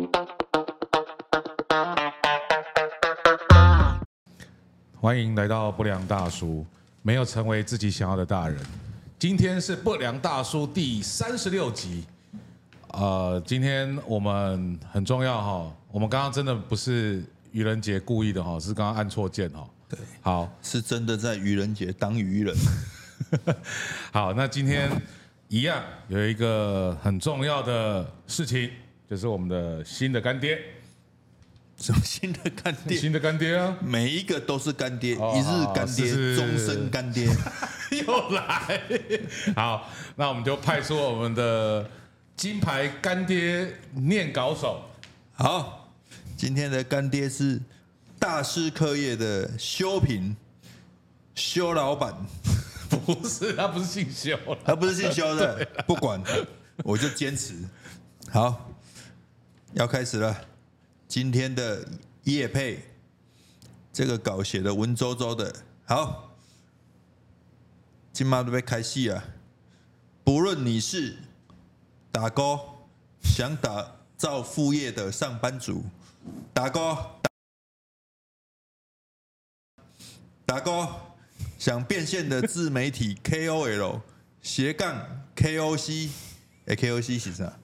欢迎来到不良大叔，没有成为自己想要的大人。今天是不良大叔第36集。今天我们很重要哈，我们刚刚真的不是愚人节故意的哈，是刚刚按错键哈。 对， 好， 是真的在愚人节当愚人。 好，那今天一样有一个很重要的事情，就是我们的新的干爹。 什么新的干爹？ 新的干爹啊， 每一个都是干爹， 哦一日干爹， 是终身干爹。 又来，好，那我们就派出我们的金牌干爹念稿手。 好，今天的干爹是大师课业的修平修老板， 不是，他不是姓修， 他不是姓修的，不管，我就坚持。好，要开始了。今天的业配，这个稿写的文绉绉的。好，今晚都被开戏啊！不论你是打工想打造副业的上班族，打工想变现的自媒体 KOL 斜杠 KOC，KOC 是啥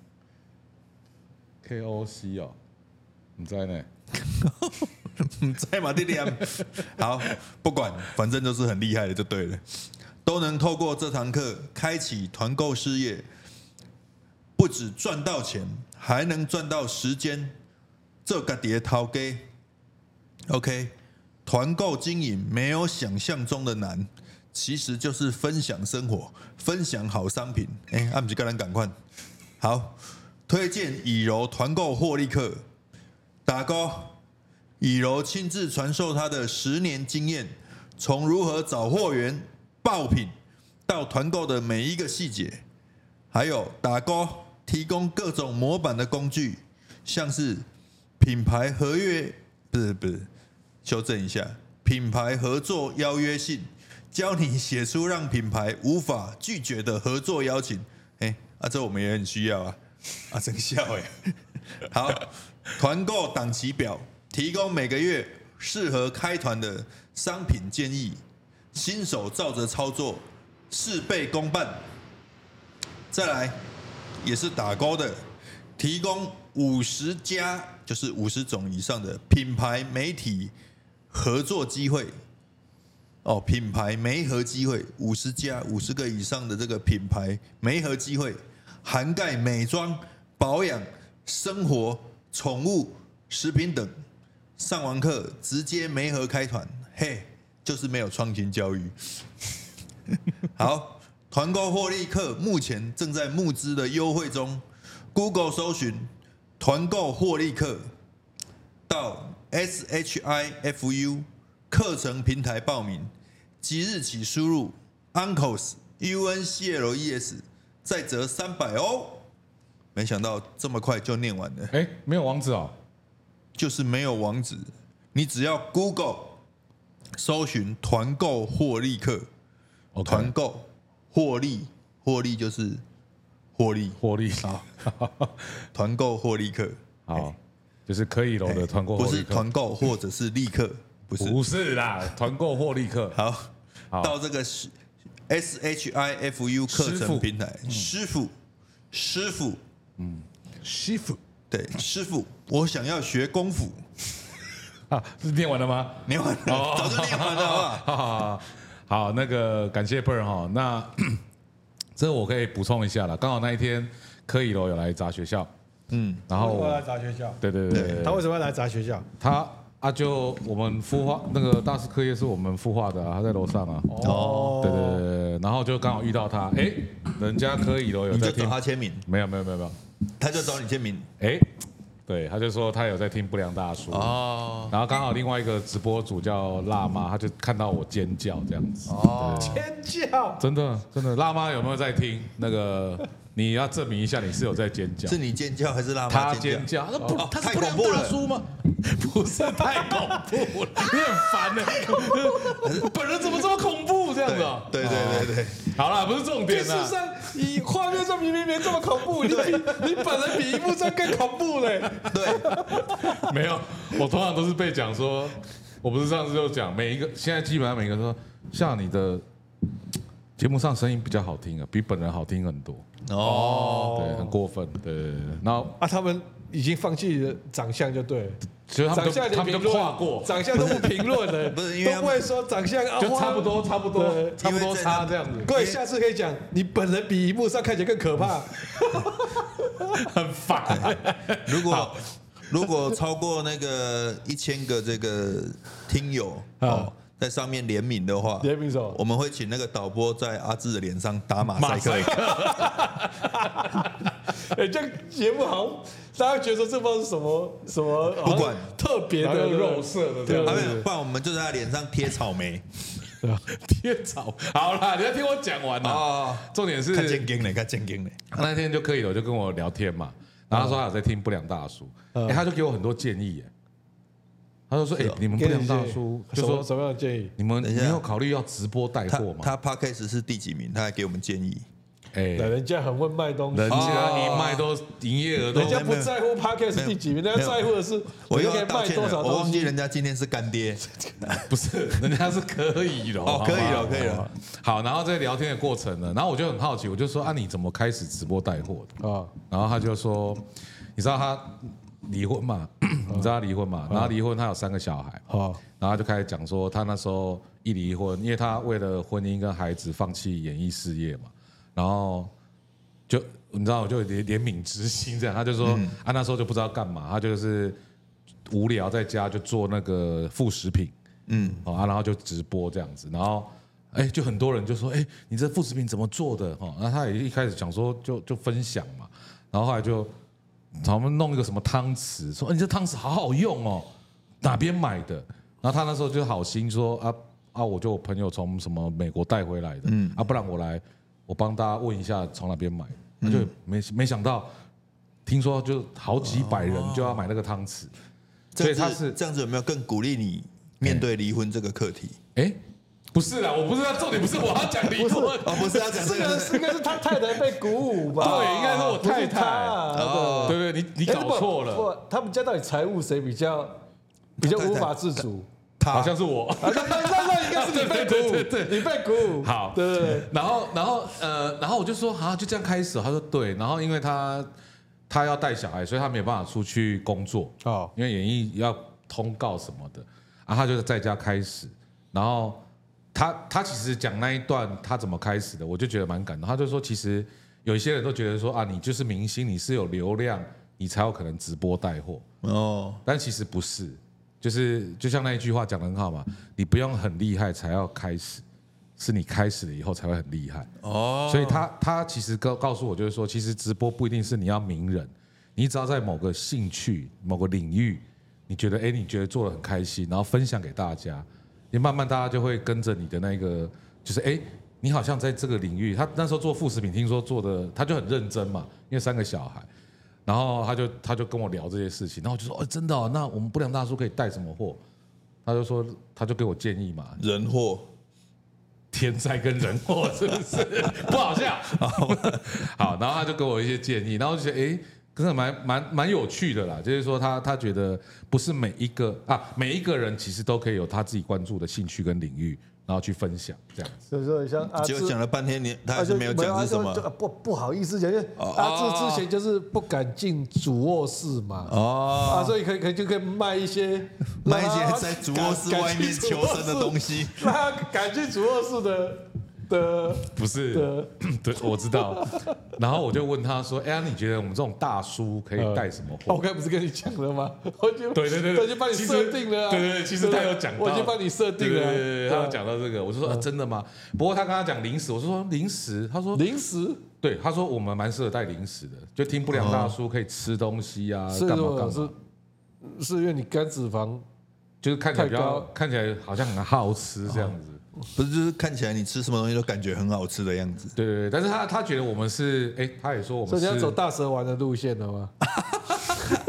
？KOC 哦。你在呢？ 在嘛，弟弟。好，不管，反正都是很厉害的，就对了。都能透过这堂课开启团购事业，不止赚到钱，还能赚到时间。这个碟掏给 OK， 团购经营没有想象中的难，其实就是分享生活，分享好商品。不是跟人赶快。好，推荐以柔团购获利课。打勾，以柔亲自传授他的10年经验，从如何找货源、爆品到团购的每一个细节，还有打勾提供各种模板的工具，像是品牌合约，不是，修正一下，品牌合作邀约信，教你写出让品牌无法拒绝的合作邀请。这我们也很需要啊，真笑好。团购档期表提供每个月适合开团的商品建议，新手照着操作，事倍功半。再来也是打勾的，提供50家，就是50种以上的品牌媒体合作机会。品牌媒合机会，50家50个以上的这个品牌媒合机会，涵盖美妆、保养、生活、宠物、食品等。上完课直接媒合开团，就是没有创新教育。好，团购获利课目前正在募资的优惠中 ，Google 搜寻团购获利课，到 SHIFU 课程平台报名，即日起输入 UNCLES UNCLES 再折300哦。没想到这么快就念完了。 没有网址哦， 就是没有网址，你只要 Google 搜寻团购获利课，团购获利就是获利好， 团购获利课好，就是可以楼的团购获利课， 不是团购或者是立刻， 不是啦，团购获利课。 好，到这个 SHIFU 课程平台，师傅。对，师傅，我想要学功夫。 是念完了吗？ 念完了，早就念完了，好不好？ 好，那个感谢 Per 哈，那这个我可以补充一下了。刚好那一天柯以柔有来砸学校，然后我来砸学校， 对， 他为什么要来砸学校？ 就我们孵化那个大师课业是我们孵化的他在楼上啊。对，然后就刚好遇到他，人家柯以柔有在听， 你就找他签名？ 没有， 他就找你签名。 对，他就说他有在听不良大叔然后刚好另外一个直播主叫辣妈，他就看到我尖叫这样子尖叫， 真的，辣妈有没有在听？那个你要证明一下你是有在尖叫， 是你尖叫还是辣妈他尖叫？他是不良大叔吗？ 不是太恐怖了，你很烦呢。本人怎么这么恐怖？这样子啊？ 对， 好啦，不是重点啦。 事实上，以画面上明明没这么恐怖，你本人比荧幕上更恐怖嘞。 对， 没有，我通常都是被讲说，我不是上次就讲每一个，现在基本上每个人说，像你的节目上声音比较好听啊，比本人好听很多。对，很过分。对，然后他们已经放弃了长相就对了。 其实他们就跨过， 长相都不评论了， 不是因为都不会说长相就差不多差这样子。 各位下次可以讲，你本人比荧幕上看起来更可怕， 很烦。 如果超过那个1000个这个听友在上面联名的话， 联名什么？ 我们会请那个导播在阿志的脸上打马赛克。 这样节目好像大家觉得说这不知道是什么， 不管特别的肉色的这样子， 不然我们就在他脸上贴草莓。 贴草。好啦，你要听我讲完啦。重点是看正经的，看正经的。 那天就可以了，就跟我聊天嘛，然后他说他有在听不良大叔，他就给我很多建议。他就说：“你们不良大叔就说什么样的建议？ 你们有考虑要直播带货吗？” 他 Podcast 是第几名？他还给我们建议。 人家很会卖东西， 人家一卖都营业额都， 人家不在乎 Podcast 第几名，人家在乎的是我又可以卖多少东西。 我忘记人家今天是干爹， 不是，人家是可以了。 可以了。 好，然后在聊天的过程呢，然后我就很好奇，我就说你怎么开始直播带货的？然后他就说，你知道他离婚嘛？你知道他离婚嘛？然后离婚，他有3个小孩。然后他就开始讲说，他那时候一离婚，因为他为了婚姻跟孩子放弃演艺事业嘛，然后就你知道，我就有怜悯之心这样。他就说，那时候就不知道干嘛，他就是无聊在家就做那个副食品，然后就直播这样子，然后就很多人就说，你这副食品怎么做的？那他也一开始想说就分享嘛，然后后来就。他们弄一个什么汤匙，说你这汤匙好好用哦，哪边买的？然后他那时候就好心说我就我朋友从什么美国带回来的，不然我帮大家问一下从哪边买，他就没想到，听说就好几百人就要买那个汤匙，所以他是这样子有没有更鼓励你面对离婚这个课题？ 不是啦，我不是重点不是我要讲离婚， 不是要讲这个， 应该是他太太被鼓舞吧？ 对，应该是我太太。对，你搞错了。 不，他们家到底财务谁比较无法自主？ 好像是我。 那应该是你被鼓舞，对，你被鼓舞。 好， 对。 然后我就说就这样开始。他说对，然后因为他要带小孩，所以他没有办法出去工作。因为演艺要通告什么的，他就在家开始，然后。他其实讲那一段他怎么开始的，我就觉得蛮感动。他就说，其实有一些人都觉得说你就是明星，你是有流量，你才有可能直播带货。但其实不是，就像那一句话讲得很好嘛，你不用很厉害才要开始，是你开始了以后才会很厉害。所以他其实告诉我就是说，其实直播不一定是你要名人，你只要在某个兴趣、某个领域，你觉得做得很开心，然后分享给大家。也慢慢大家就会跟着你的那个，就是你好像在这个领域。他那时候做副食品，听说做的他就很认真嘛，因为3个小孩，然后他就跟我聊这些事情，然后我就说真的那我们不良大叔可以带什么货？他就说他就给我建议嘛， 人货、 天灾跟人祸是不是不好笑？好，然后他就给我一些建议，然后我就觉得真的蛮有趣的啦，就是说他觉得不是每一个人其实都可以有他自己关注的兴趣跟领域，然后去分享这样子。 所以说像阿志讲了半天，他还是没有讲是什么？ 不好意思讲，因为阿志之前就是不敢进主卧室嘛，所以可以卖一些在主卧室外面求生的东西， 让他敢进主卧室的。 不是，对，我知道。然后我就问他说：“你觉得我们这种大叔可以带什么货？” 我刚才不是跟你讲了吗？ 对， 我已经帮你设定了。 对，其实他有讲到， 我已经帮你设定了。 对，他有讲到这个，我就说真的吗？不过他刚刚讲零食，我说零食，他说零食， 对，他说我们蛮适合带零食的，就听不良大叔可以吃东西啊，干嘛？ 是因为你肝脂肪就是看起来好像很好吃这样子。 不是，就是看起来你吃什么东西都感觉很好吃的样子。 对，但是他觉得我们是，他也说我们是， 所以你要走大蛇丸的路线了吗？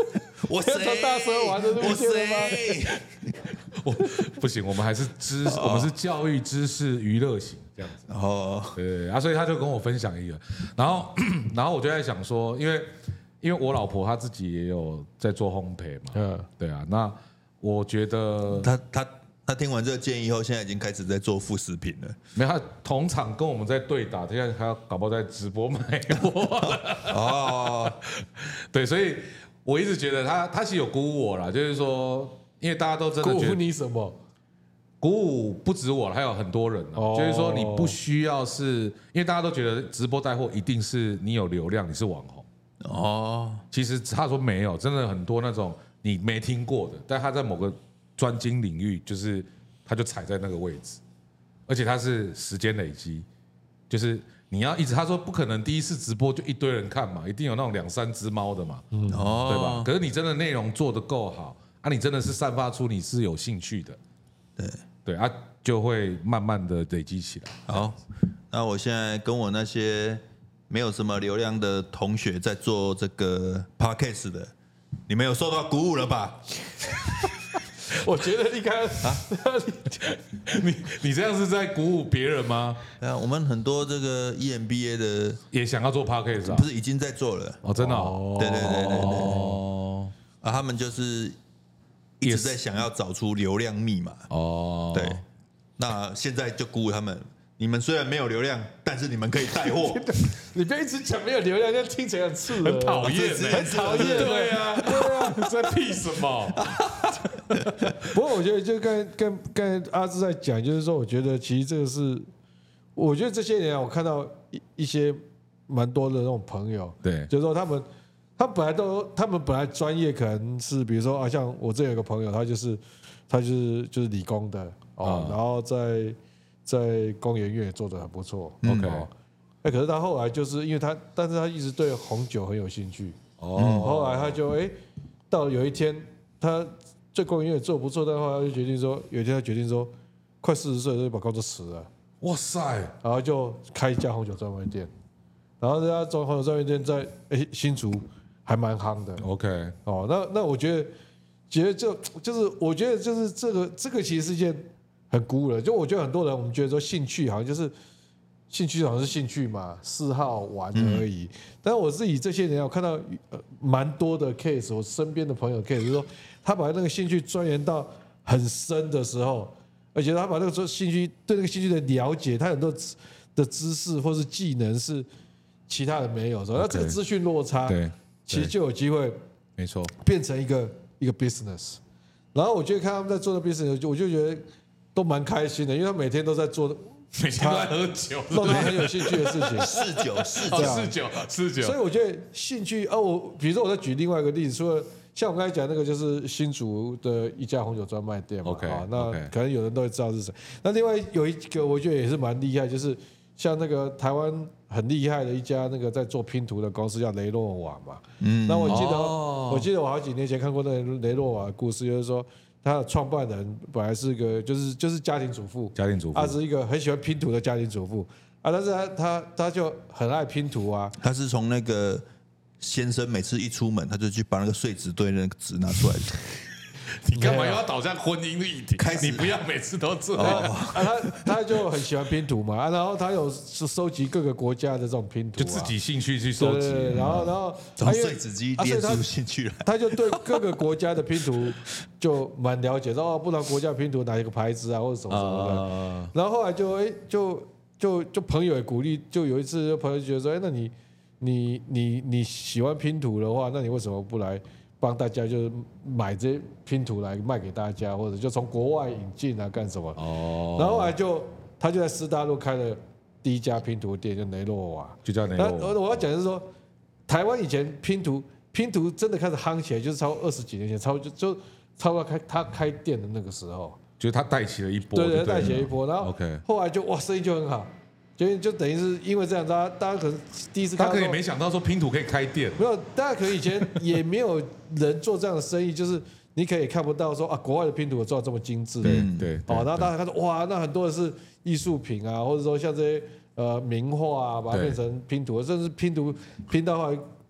我要从大蛇丸的路我线了吗？ 我不行，我们还是我们是教育知识娱乐型这样子。 哦， 对啊，所以他就跟我分享一个，然后我就在想说，因为我老婆她自己也有在做烘焙嘛，对啊，那我觉得他听完这个建议后，现在已经开始在做副食品了。 没有，他同场跟我们在对打，现在他搞不好在直播卖货了。 哦， 对，所以我一直觉得他其实有鼓舞我啦，就是说，因为大家都真的鼓舞觉得你什么？ 鼓舞不止我，还有很多人啊，就是说你不需要是，因为大家都觉得直播带货一定是你有流量，你是网红。 哦， 其实他说没有，真的很多那种你没听过的，但他在某个专精领域，就是他就踩在那个位置，而且他是时间累积，就是你要一直他说不可能第一次直播就一堆人看嘛，一定有那种2-3只猫的嘛， 哦， 对吧？可是你真的内容做得够好啊，你真的是散发出你是有兴趣的，对啊，就会慢慢的累积起来。 好，那我现在跟我那些没有什么流量的同学在做这个 podcast 的，你们有受到鼓舞了吧？ 我觉得你看啊， 你这样是在鼓舞别人吗？ 我们很多这个 EMBA 的也想要做 podcast 啊不？是已经在做了？ 哦，真的哦， 对哦啊，他们就是一直在想要找出流量密码。 哦， 对，那现在就鼓舞他们。你们虽然没有流量，但是你们可以带货。 你不要一直讲没有流量，这样听起来很刺耳， 很讨厌欸很讨厌。 对啊，对啊，在屁什么？ 不过我觉得就刚阿志在讲，就是说，我觉得其实这个是，我觉得这些年我看到一些蛮多的那种朋友， 对， 就是说他们本来专业可能是比如说啊，像我这有个朋友，他就是理工的哦，然后在工研院也做得很不错 ，OK， 可是他后来就是因为但是他一直对红酒很有兴趣，后来他就到有一天他在工研院也做不错，但后来他就决定说，有一天他决定说，快40岁就把工作辞了， 哇塞， 然后就开一家红酒专卖店，然后这家红酒专卖店在新竹还蛮夯的 ，OK， 那我觉得就是我觉得就是这个其实是一件很鼓舞的，就我觉得很多人我们觉得说兴趣好像是兴趣嘛，嗜好玩而已。但是我自己这些年我看到蛮多的 case， 我身边的朋友 case 就是说，他把那个兴趣钻研到很深的时候，而且他把那个兴趣对那个兴趣的了解，他很多的知识或是技能是其他人没有的，那这个资讯落差， 对， 其实就有机会， 没错， 变成一个 business。然后我觉得看他们在做的 business， 我就觉得都蛮开心的，因为他每天都在做， 每天都在喝酒， 让他很有兴趣的事情。 四九， 所以我觉得兴趣我比如说我再举另外一个例子，除了像我刚才讲那个就是新竹的一家红酒专卖店嘛， OK， 那可能有人都会知道是谁。那另外有一个我觉得也是蛮厉害，就是像那个台湾很厉害的一家那个在做拼图的公司叫雷诺瓦嘛。那我记得我好几年前看过那个雷诺瓦的故事，就是说他的创办人本来是个就是家庭主妇，他是一个很喜欢拼图的家庭主妇啊，但是他就很爱拼图啊。 他是从那个先生每次一出门，他就去把那个碎纸堆那个纸拿出来。 你干嘛又要导向婚姻的议题？你不要每次都这样。 他就很喜欢拼图嘛，然后他有收集各个国家的这种拼图， 就自己兴趣去收集。 然后从碎纸机练出兴趣来， 他就对各个国家的拼图就蛮了解，说不同国家拼图哪一个牌子啊，或者什么什么的。然后后来就朋友也鼓励，就有一次朋友觉得说，那你喜欢拼图的话，那你为什么不来帮大家就是买这些拼图来卖给大家，或者就从国外引进啊干什么？然后后来他就在师大路开了第一家拼图店，就雷诺瓦， 就叫雷诺瓦。 我要讲的是说，台湾以前拼图真的开始夯起来，就是超过20几年前，超过他开店的那个时候， 就是他带起了一波， 对，带起了一波，然后后来就生意就很好。就等于是因为这样，大家可能第一次看到， 他可能没想到说拼图可以开店， 没有，大家可能以前也没有人做这样的生意，就是你可以看不到说国外的拼图有做到这么精致， 对， 然后大家看说哇，那很多的是艺术品啊，或者说像这些名画啊，把它变成拼图，甚至拼到后来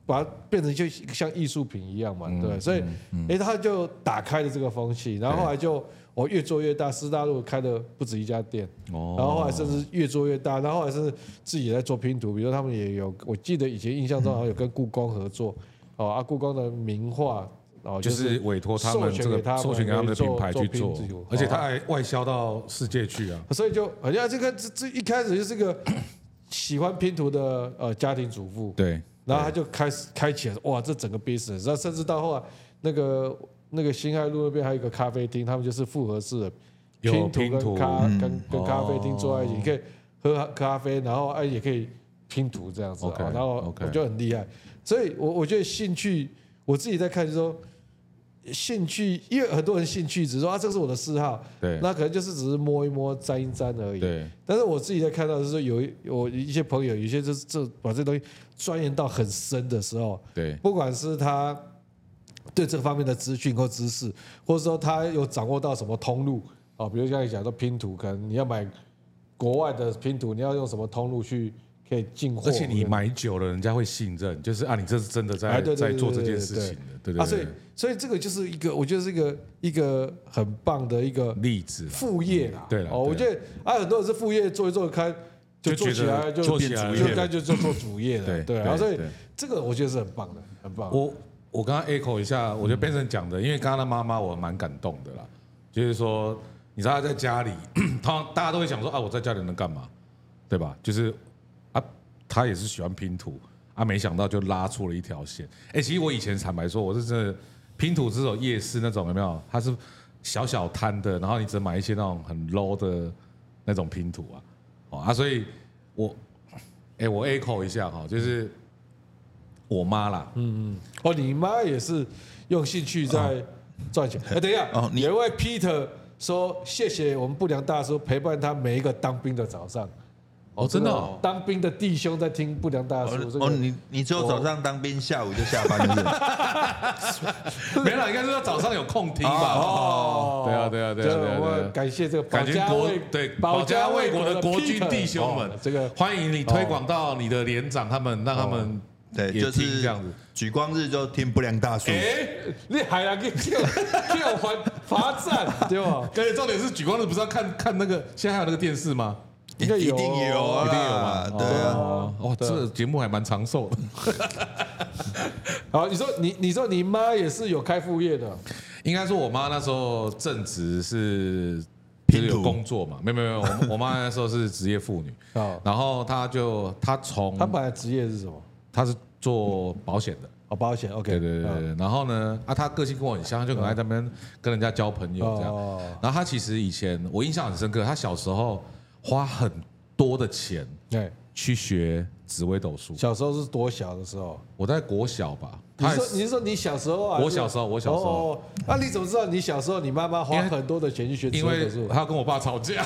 把它变成就像艺术品一样嘛，对，所以他就打开了这个风气，然后后来就越做越大，师大路开的不止一家店，然后后来甚至越做越大，然后后来甚至自己也在做拼图，比如他们也有，我记得以前印象中好像有跟故宫合作，故宫的名画。 就是委托他们这个授权给他们的品牌去做，而且他还外销到世界去啊。 所以就好像这一开始就是个喜欢拼图的家庭主妇， 对， 然后他就开启了哇，这整个 business， 然后甚至到后来那个辛亥路那边还有一个咖啡厅，他们就是复合式的拼图跟咖啡厅坐在一起，你可以喝咖啡，然后也可以拼图这样子，然后我就很厉害，所以我觉得兴趣，我自己在看就是说。兴趣，因为很多人兴趣只是说这是我的嗜好， 对， 那可能就是只是摸一摸、沾一沾而已。 对， 但是我自己在看到的是说，有一些朋友，有些就是把这东西钻研到很深的时候， 对， 不管是他对这方面的资讯或知识，或者说他有掌握到什么通路啊，比如像你讲的拼图，可能你要买国外的拼图，你要用什么通路去。可以进货， 而且你买久了，人家会信任，就是你这是真的在做这件事情的，对对对。 所以这个就是一个，我觉得是一个很棒的一个例子， 副业啦。 对了， 我觉得很多人是副业做一做开就做起来，就变主业， 就该就做主业了。对，然后所以这个我觉得是很棒的，很棒。 我刚刚 echo 一下，我觉得 Benson 讲的，因为刚刚的妈妈我蛮感动的啦，就是说你知道他在家里，大家都会想说我在家里能干嘛，对吧？就是他也是喜欢拼图没想到就拉出了一条线。其实我以前坦白说，我是真的拼图只有夜市那种有没有？它是小小摊的，然后你只能买一些那种很 low 的那种拼图所以我 echo 一下就是我妈啦， 你妈也是用兴趣在赚钱。等一下，有一位 Peter 说谢谢我们不良大叔陪伴他每一个当兵的早上。 真的当兵的弟兄在听不良大叔。 你只有早上当兵，下午就下班了。 没了，应该是说早上有空听吧。对啊。 我感谢这个保家卫国的国军弟兄们， 这个欢迎你推广到你的连长他们，让他们也听这样子。 举光日就听不良大叔。 你还要给我罚站对吧？ 而且重点是举光日不是要看那个，现在还有那个电视吗？ 一定有啊， 一定有嘛， 对啊， 这个节目还蛮长寿的。 好，你说你妈也是有开副业的， 应该说我妈那时候正职是有工作嘛，没有，我妈那时候是职业妇女，然后她本来职业是什么？ 她是做保险的。 保险 ，OK， 对。然后呢，她个性跟我很像，就很爱在那边跟人家交朋友这样。然后她其实以前我印象很深刻，她小时候花很多的钱去学紫微斗数。 小时候是多小的时候？ 我在国小吧。 你是说你小时候啊？ 我小时候。 那你怎么知道你小时候你妈妈花很多的钱去学紫微斗数？ 因为她要跟我爸吵架，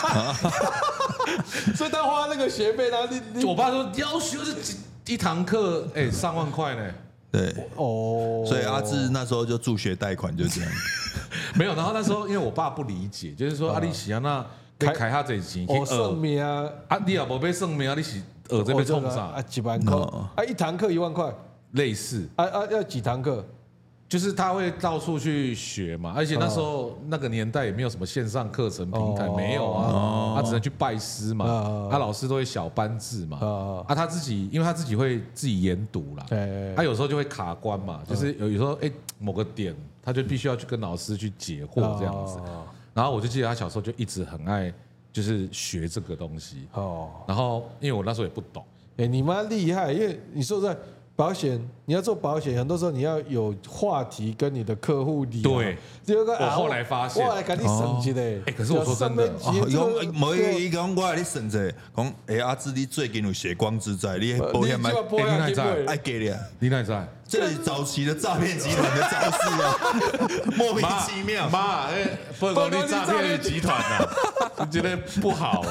所以她花那个学费，然后我爸说要学一堂课上万块呢。 对所以阿志那时候就助学贷款就这样。 没有，然后那时候因为我爸不理解，就是说你是那开他这钱去算命啊， 你也没被算命你是这被冲啥 ？1万块一堂课1万块， 类似要几堂课？ 就是他会到处去学嘛，而且那时候那个年代也没有什么线上课程平台，没有他只能去拜师嘛，老师都会小班制嘛，他自己因为他自己会自己研读啦，他有时候就会卡关嘛，就是有时候某个点他就必须要去跟老师去解惑这样子，然后我就记得他小时候就一直很爱就是学这个东西，然后因为我那时候也不懂， 你妈厉害，因为你说在。保险，你要做保险，很多时候你要有话题跟你的客户聊。 对，我后来发现， 我来给你省一个。 可是我说真的， 某一个讲我来你省一个，讲阿志你最近有血光之灾，你保险买爱给你啊， 你哪在？ 这是早期的诈骗集团的招式啊，莫名其妙。 妈，不是说你诈骗集团啊，我觉得不好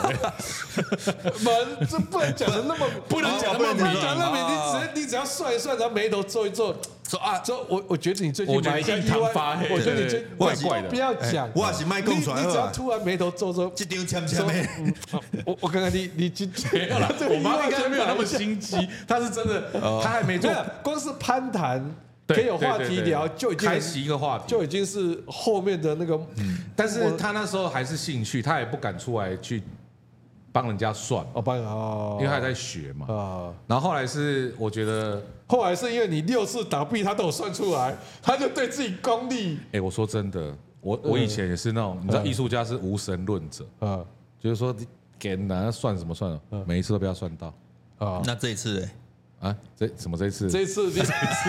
这不能讲的那么， 不能讲那么明， 你只要算一算，然后眉头皱一皱， 说啊， 这我觉得你最近我觉得买一下印堂意外发黑我觉得你最怪怪的不要讲， 我也是卖讲出来你只要好吧突然眉头皱皱， 这张签签说的， 我看看你今没有啦， 这个我妈应该没有那么意外先心机，她是真的，她还没做没有，光是攀谈对可以有话对对对题聊，就已经开启一个话题， 就已经是后面的那个， 但是她那时候还是兴趣，她也不敢出来去帮人家算， 哦，帮哦， 因为她还在学嘛。 啊。 然后后来是我觉得， 后来是因为你6次倒闭，他都有算出来，他就对自己功力哎，我说真的，我以前也是那种，你知道，艺术家是无神论者， 啊就是说你给人算什么算了，每一次都不要算到啊！ 那这一次嘞， 啊，这一次？ 这一次你，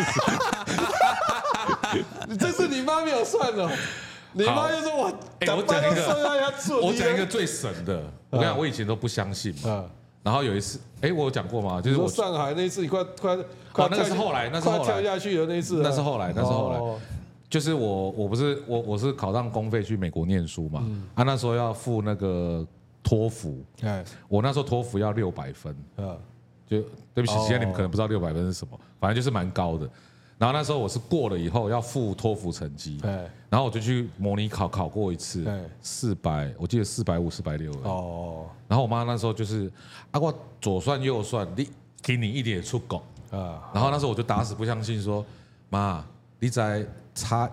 这次你妈没有算哦，你妈就说我哎我讲一个说要要做， 我讲一个最神的，我跟你讲，我以前都不相信嘛。 啊， 然后有一次，哎，我有讲过吗？就是我你说上海那一次，你快那个是后来那是后来快跳下去的那一次啊， 那是后来哦就是我是考上公费去美国念书嘛，啊那时候要付那个托福， 哎我那时候托福要600分， 啊就对不起， 哦现在你们可能不知道600分是什么，反正就是蛮高的。然后那时候我是过了以后要付托福成绩， 哎然后我就去模拟考过一次哎 ，400，我记得450、460。 哦然后我妈那时候就是啊，我左算右算，你给你一点出狗。 啊然后那时候我就打死不相信说，妈，你才差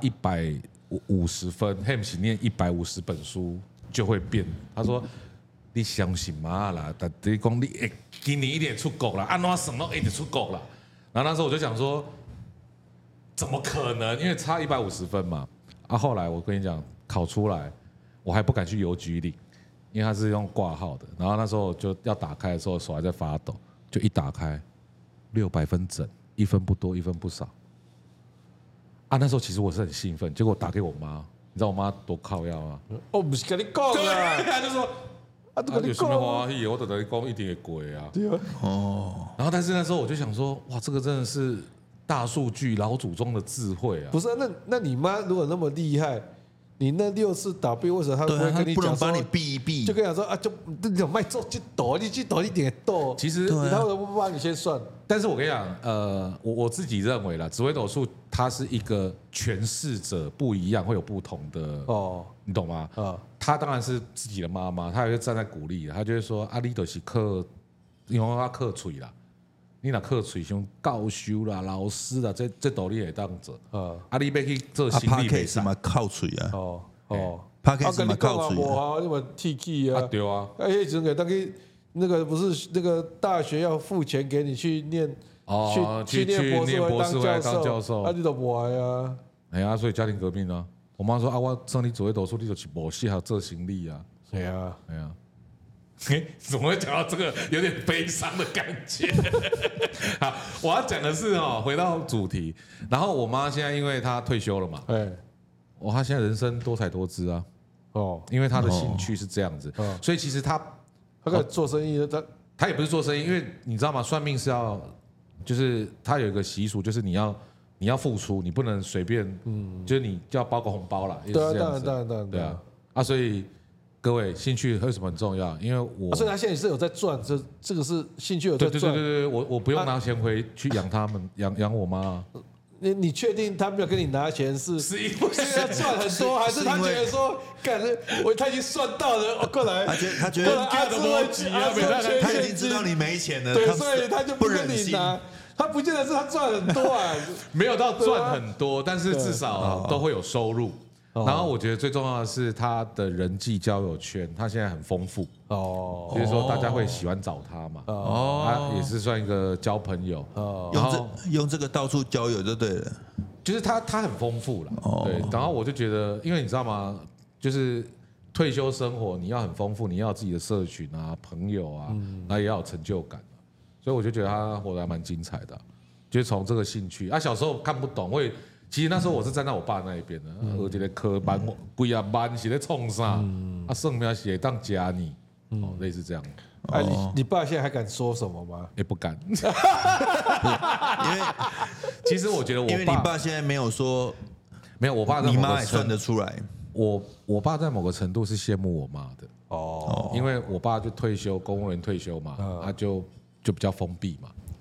150分，还不是念150本书就会变？她说你相信妈啦，但你讲你会给你一点出国啦，按怎省都一点出国啦。然后那时候我就想说，怎么可能？因为差150分嘛。啊，后来我跟你讲，考出来，我还不敢去邮局领，因为它是用挂号的。然后那时候就要打开的时候，手还在发抖，就一打开，600分整，1分不多，1分不少。啊，那时候其实我是很兴奋，结果打给我妈，你知道我妈多靠腰啊？ 哦，不是跟你讲啦， 她就说啊，都跟你有什么讲啊， 欢喜，我等于讲一定会贵啊。 对啊， 哦， 然后但是那时候我就想说，哇，这个真的是大数据老祖宗的智慧啊！ 不是啊那你妈如果那么厉害，你那6次倒闭，为什么她不对啊，他会跟你讲说不能把你避一避就，跟你讲说啊，就你有卖做去抖，你去抖一点抖， 其实， 对啊他为什么不帮你先算？ 但是我跟你讲，我自己认为啦，紫微斗数它是一个诠释者不一样，会有不同的， 哦你懂吗？ 啊他当然是自己的妈妈，他也会站在鼓励的，他就会说：“啊，你都是克，因为他克嘴啦，你若克嘴像教授啦、老师啦，这道理会当做。 啊啊，你要去做啊心 p a 理 r 比 k 赛嘛靠嘴啊哦哦， p a r k 啊跟嘛你讲啊， 靠嘴啊， 我好，你们 T K 啊， 对啊， 哎，迄阵给当去那个不是那个大学要付钱给你去念， 哦， 去念博士回来当教授啊，，你都不爱啊， 哎呀，所以家庭革命啊，我妈说啊，我生你紫微斗数，你就去无适合做行李啊， 对啊， 哎呀。哎，怎么会讲到这个有点悲伤的感觉？好，我要讲的是哦，回到主题。然后我妈现在因为她退休了嘛， 哎哇，她现在人生多彩多姿啊， 哦， 因为她的兴趣是这样子， 哦所以其实她他开始做生意了， 她也不是做生意，因为你知道吗？算命是要，就是她有一个习俗，就是你要付出，你不能随便，就是你就要包个红包啦，也是对啊， 这样子， 当然对啊，所以各位兴趣为什么很重要？因为我所以他现在是有在赚，这个是兴趣有在对对对赚。 对对，我不用拿钱回去养他们，养我妈啊， 你确定他没有跟你拿钱是是因为是要赚很多，还是他觉得说，干他已经赚到了，我过来， 他觉得过来阿志会他已经知道你没钱了， 对， 他所以他就不跟你拿。他不见得是他赚很多啊， 没有到赚很多，但是至少都会有收入。然后我觉得最重要的是他的人际交友圈，他现在很丰富， 哦就是说大家会喜欢找他嘛，他也是算一个交朋友，然后用这个到处交友就对了。 就是他很丰富了，对。然后我就觉得，因为你知道吗，就是退休生活你要很丰富，你要有自己的社群啊、朋友啊，那也要有成就感，所以我就觉得他活得还蛮精彩的，就是从这个兴趣啊，小时候看不懂，其实那时候我是站在我爸那一边的，而且科班贵啊班是在冲啥，啊圣苗是当家你，哦类似这样， 哎，你爸现在还敢说什么吗？ 也不敢， 因为其实我觉得因为你爸现在没有说， 没有，我爸在某个你妈也算得出来。 我爸在某个程度是羡慕我妈的， 哦因为我爸就退休，公务员退休嘛，他就比较封闭嘛，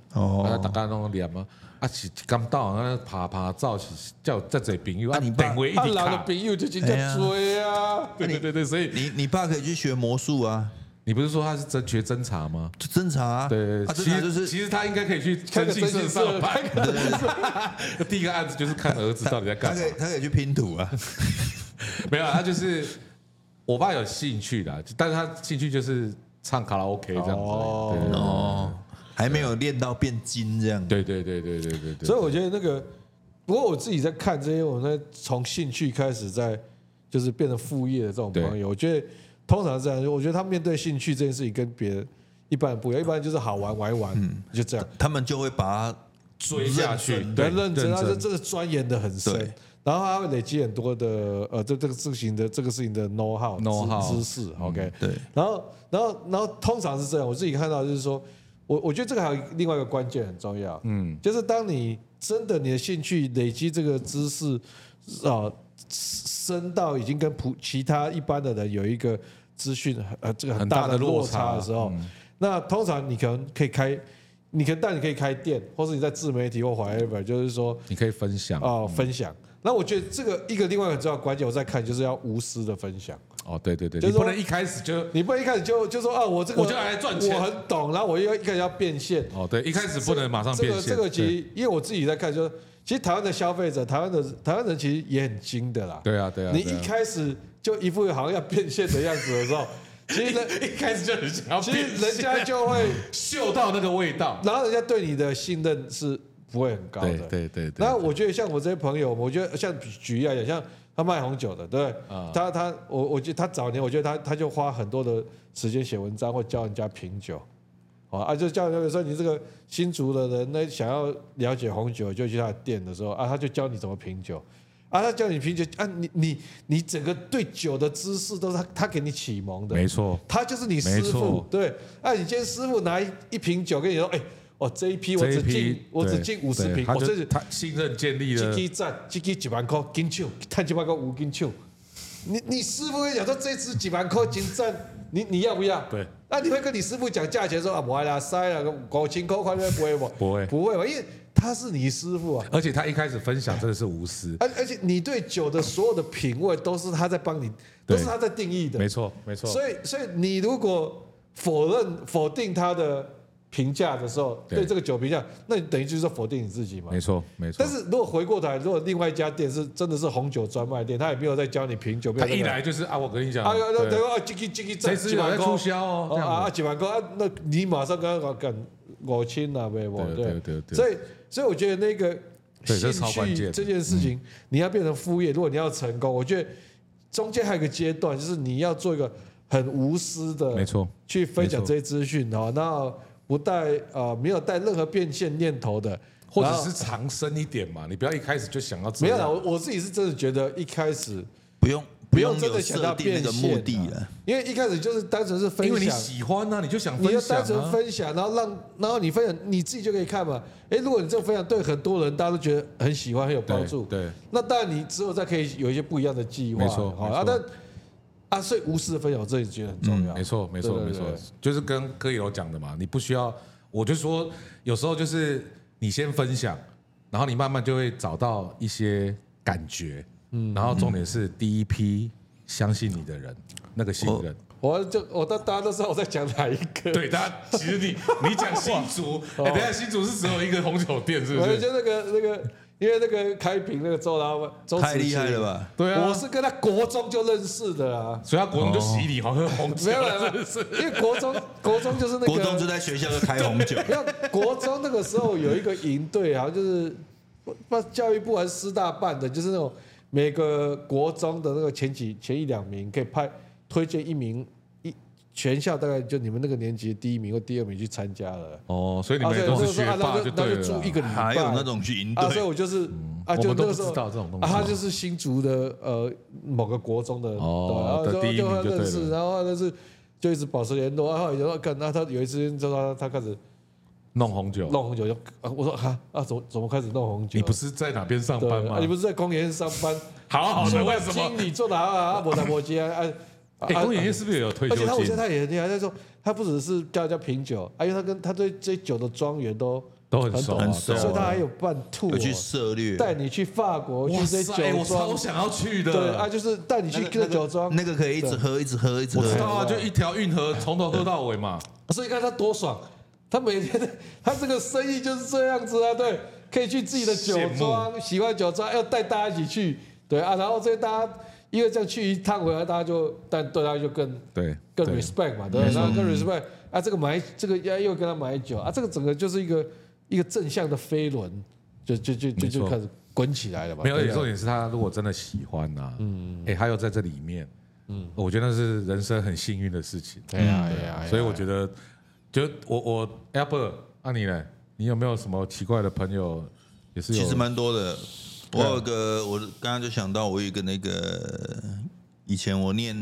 大家拢念啊，是刚到啊爬照是叫在这朋友你爸电话一直卡， 老的朋友就真叫追啊， 对，所以你爸可以去学魔术啊， 你不是说他是学侦查吗？ 就侦查啊， 对，其实他应该可以去征信社上班。第一个案子就是看儿子到底在干嘛。 他可以去拼图啊， 没有，他就是我爸有兴趣的，但是他兴趣就是唱卡拉 OK 这样子。 哦，还没有练到变精这样。 对。 所以我觉得那个，不过我自己在看这些，我在从兴趣开始，就是变成副业的这种朋友，我觉得通常是这样。我觉得他面对兴趣这件事情跟别人一般人不一样，一般人就是好玩一玩，就这样， 他们就会把它追下去， 对，认真，他这个钻研的很深，然后他会累积很多的这个事情的 know how 知识 ，OK， 对， 然后通常是这样，我自己看到就是说，我觉得这个还有另外一个关键很重要，就是当你真的你的兴趣累积这个知识深到已经跟其他一般的人有一个资讯这个很大的落差的时候，那通常你可能可以开。但你可以开店，或是你在自媒体或 whatever， 就是说你可以分享分享。那我觉得这个另外一个很重要的关键，我在看就是要无私的分享。 对，你不能一开始就说我这个我就来赚钱， 我很懂，然后我一开始要变现。 对，一开始不能马上变现。 这个其实因为我自己在看，就是其实台湾的消费者，台湾人其实也很精的啦。 对啊。 你一开始就一副好像要变现的样子的时候。其实一开始就很想要， 其实人家就会嗅到那个味道， 然后人家对你的信任是不会很高的。 对。 那我觉得像我这些朋友，我觉得像举例来讲，像他卖红酒的，对不对？我觉得他早年，我觉得他就花很多的时间写文章或教人家品酒，就教人家说你这个新竹的人呢，想要了解红酒，就去他的店的时候他就教你怎么品酒。他教你品酒你整个对酒的知识都是他给你启蒙的， 没错， 他就是你师傅，对。你今天师傅拿一瓶酒跟你说，这一批我只进50瓶， 他信任建立了。 这支1万块金手，赚1万块5金手。你师傅跟你讲说这支几万块金赚，你要不要？ 对。 那你会跟你师傅讲价钱说不爱啦，塞啦，5000块不会不？不会吧，因为他是你师傅啊。 而且他一开始分享真的是无私， 而且你对酒的所有的品味都是他在帮你，都是他在定义的。 没错。 所以你如果否定他的评价的时候，对这个酒评价，那你等于就是否定你自己嘛。 没错。 但是如果回过头来，如果另外一家店是真的是红酒专卖店，他也没有在教你品酒， 他一来就是我跟你讲， 这支有在促销哦， 几万块那你马上跟他讲5000啦，对。所以我觉得那个兴趣这件事情，你要变成副业，如果你要成功，我觉得中间还有一个阶段，就是你要做一个很无私的， 没错， 去分享这些资讯那没有带任何变现念头的， 或者是长深一点嘛，你不要一开始就想要这样。 没有啦，我自己是真的觉得一开始不用真的想到变现目的了， 因为一开始就是单纯是分享， 因为你喜欢你就想分享， 你要单纯分享，然后你分享你自己就可以看嘛。如果你这个分享对很多人，大家都觉得很喜欢，很有帮助， 对， 那当然你之后再可以有一些不一样的计划， 没错。 所以无私的分享，我这里觉得很重要。 没错，就是跟柯以柔讲的嘛，你不需要，我就说有时候就是你先分享，然后你慢慢就会找到一些感觉，然后重点是第一批相信你的人，那个信任。 大家都知道我在讲哪一个。 对，其实你讲新竹，等一下新竹是只有一个红酒店，是不是？ 就那个。因为那个开平那个周老板， 太厉害了吧？ 对啊，我是跟他国中就认识的啊， 所以他国中就洗礼好像红酒， 没有，因为国中就是那个国中就在学校就开红酒。 没有，国中那个时候有一个营队，好像就是教育部还是师大办的，就是那种每个国中的那个前1、2名可以推荐1名。全校大概就你们那个年级的第1名或第2名去参加了。 所以你们都是学霸就对了。 就住1个礼拜， 还有那种去营队。 所以我就是就那个时候他就是新竹的某个国中的，然后就认识，然后就一直保持联络。然后有那他有一次就说他开始弄红酒， 就我说怎么开始弄红酒？ 你不是在哪边上班吗？ 你不是在公园上班？ 好的，为什么？ 经理做的我接公演业是不是也有退休金？ 而且我觉得他也很厉害，他说他不只是教人家品酒，因为他对这些酒的庄园都都很熟啊， 很熟对啊所以他还有办有 tour 去涉猎， 带你去法国去哇这些塞，我酒庄超，想要去的。 对啊，就是带你去这个酒庄， 那个可以一直喝，一直喝，一直喝。 我知道啊，就一条运河从头喝到尾嘛。 所以你看他多爽，他每天他这个生意就是这样子啊，对，可以去自己的酒庄，喜欢酒庄要带大家一起去，对啊，然后这些大家因为这样去一趟回来，大家就但对他就更对， respect 嘛，对不对？然后更 respect 啊，这个买这个又跟他买酒啊，这个整个就是一个正向的飞轮，就开始滚起来了嘛。 没有，而且对不对重点是他如果真的喜欢呐，还有在这里面，我觉得那是人生很幸运的事情。 哎呀， 所以我觉得，就我 Albert，啊你呢？你有没有什么奇怪的朋友？也是有其实蛮多的。我有个，我刚刚就想到，我有一个那个，以前我念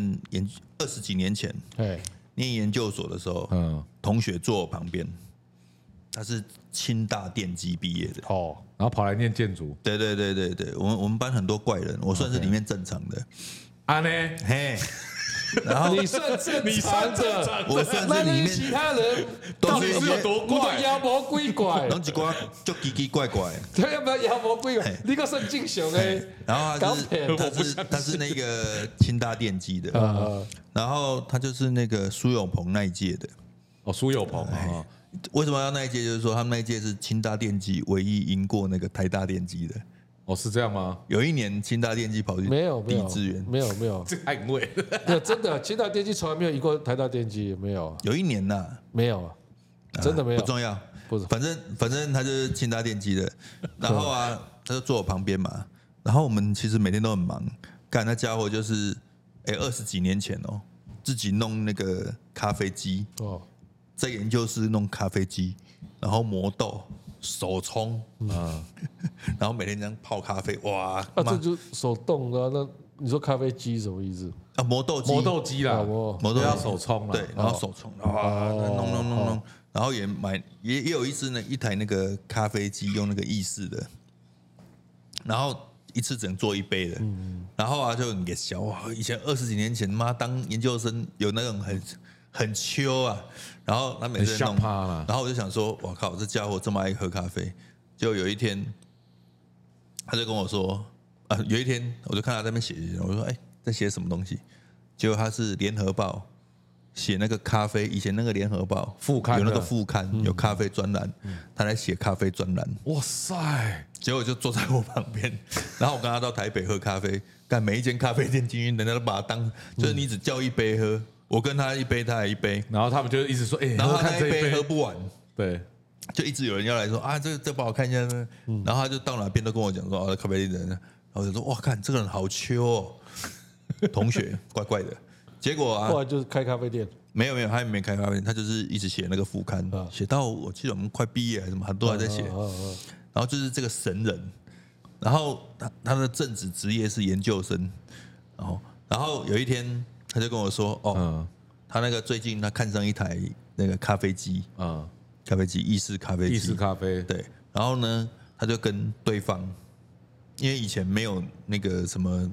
20几年前哎， 念研究所的时候，同学坐我旁边，他是清大电机毕业的。 哦， 然后跑来念建筑， 对，我们班很多怪人，我算是里面正常的。 啊呢？ 嘿，然后你算正常的， 我算那那是里面其他人都是到底是有多怪？ 妖魔鬼怪， 拢一寡就奇奇怪怪。 对，要不然妖魔鬼怪，你个算正常诶。 然后搞骗他是那个清大电机的，然后他就是那个苏有朋那一届的。 哦，苏有朋啊， 为什么要那一届？就是说他们那一届是清大电机唯一赢过那个台大电机的。 哦是这样吗？ 有一年清大电机跑去没有抵志愿， 没有， 这太贵了。 没有真的，清大电机从来没有赢过台大电机，没有， 有一年呐， 没有，真的没有不，重要， 不是反正他就是清大电机的，然后啊，他就坐我旁边嘛，然后我们其实每天都很忙，干那家伙就是，20几年前哦，自己弄那个咖啡机， 哦， 在研究室弄咖啡机，然后磨豆。手冲啊，然后每天这样泡咖啡，哇！ 啊，这就手动的啊，那你说咖啡机什么意思？ 啊，磨豆机， 磨豆机啦， 哦磨豆要手冲啦。 对，然后手冲，哇，弄，然后也有一台那个咖啡机用那个意式的，然后一次只能做一杯的，然后啊就很给小哇，以前20几年前，妈当研究生有那种很秋啊，然后他每次弄，然后我就想说，我靠，这家伙这么爱喝咖啡，就有一天他就跟我说，啊，有一天我就看他在那边写，我说，在写什么东西？结果他是联合报写那个咖啡，以前那个联合报副刊有那个副刊有咖啡专栏，他来写咖啡专栏。 哇塞！ 结果就坐在我旁边，然后我跟他到台北喝咖啡，干每一间咖啡店进去，人家都把他当就是你只叫一杯喝，我跟他一杯，他也一杯， 然后他们就一直说， 然后他看这一杯喝不完， 对， 就一直有人要来说啊，这帮我看一下，然后他就到哪边都跟我讲说，咖啡店人，然后我就说哇，看这个人好秋哦，同学怪怪的，结果啊， 后来就是开咖啡店， 没有，他也没开咖啡店，他就是一直写那个副刊，写到我记得我们快毕业还是什么，他都还在写，然后就是这个神人，然后他的正职业是研究生，然后有一天他就跟我说，他那个最近他看上一台那个咖啡机，咖啡机意式咖啡机， 意式咖啡， 对，然后呢，他就跟对方，因为以前没有那个什么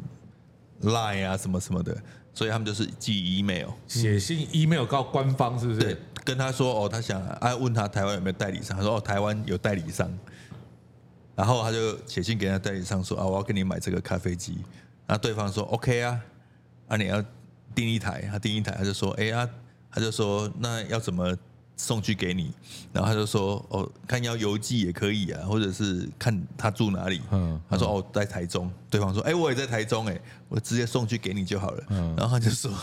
Line 啊什么什么的，所以他们就是寄 email， 写信 email 告官方是不是？ 对，跟他说他想问他台湾有没有代理商，他说台湾有代理商，然后他就写信给他代理商说我要跟你买这个咖啡机，然后对方说 OK 啊，你要订一台，他订一台，他就说他就说那要怎么送去给你？然后他就说看要邮寄也可以啊，或者是看他住哪里。他说在台中。对方说我也在台中我直接送去给你就好了。然后他就说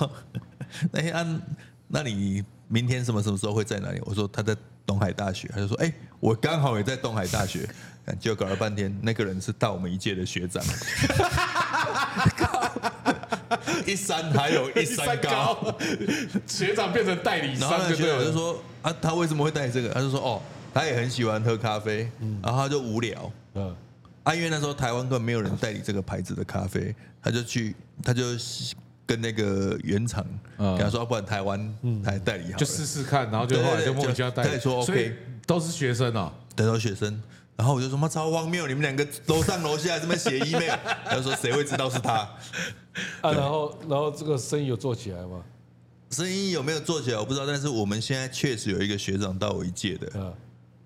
那你明天什么时候会在哪里？我说他在东海大学。他就说我刚好也在东海大学。结果搞了半天，那个人是大我们一届的学长。一山还有一山高， 学长变成代理商， 然后那个学长就说他为什么会带这个？他就说他也很喜欢喝咖啡，然后他就无聊，因为那时候台湾根本没有人代理这个牌子的咖啡，他就跟那个原厂跟他说，不然台湾来代理好了， 就试试看，然后就后来就莫名其妙代理， 说 OK， 都是学生哦， 对，都是学生。然后我就说超荒谬，你们两个楼上楼下这么写 email， 他就说谁会知道是他？ 然后这个生意有做起来吗？ 生意有没有做起来我不知道，但是我们现在确实有一个学长到我一届的，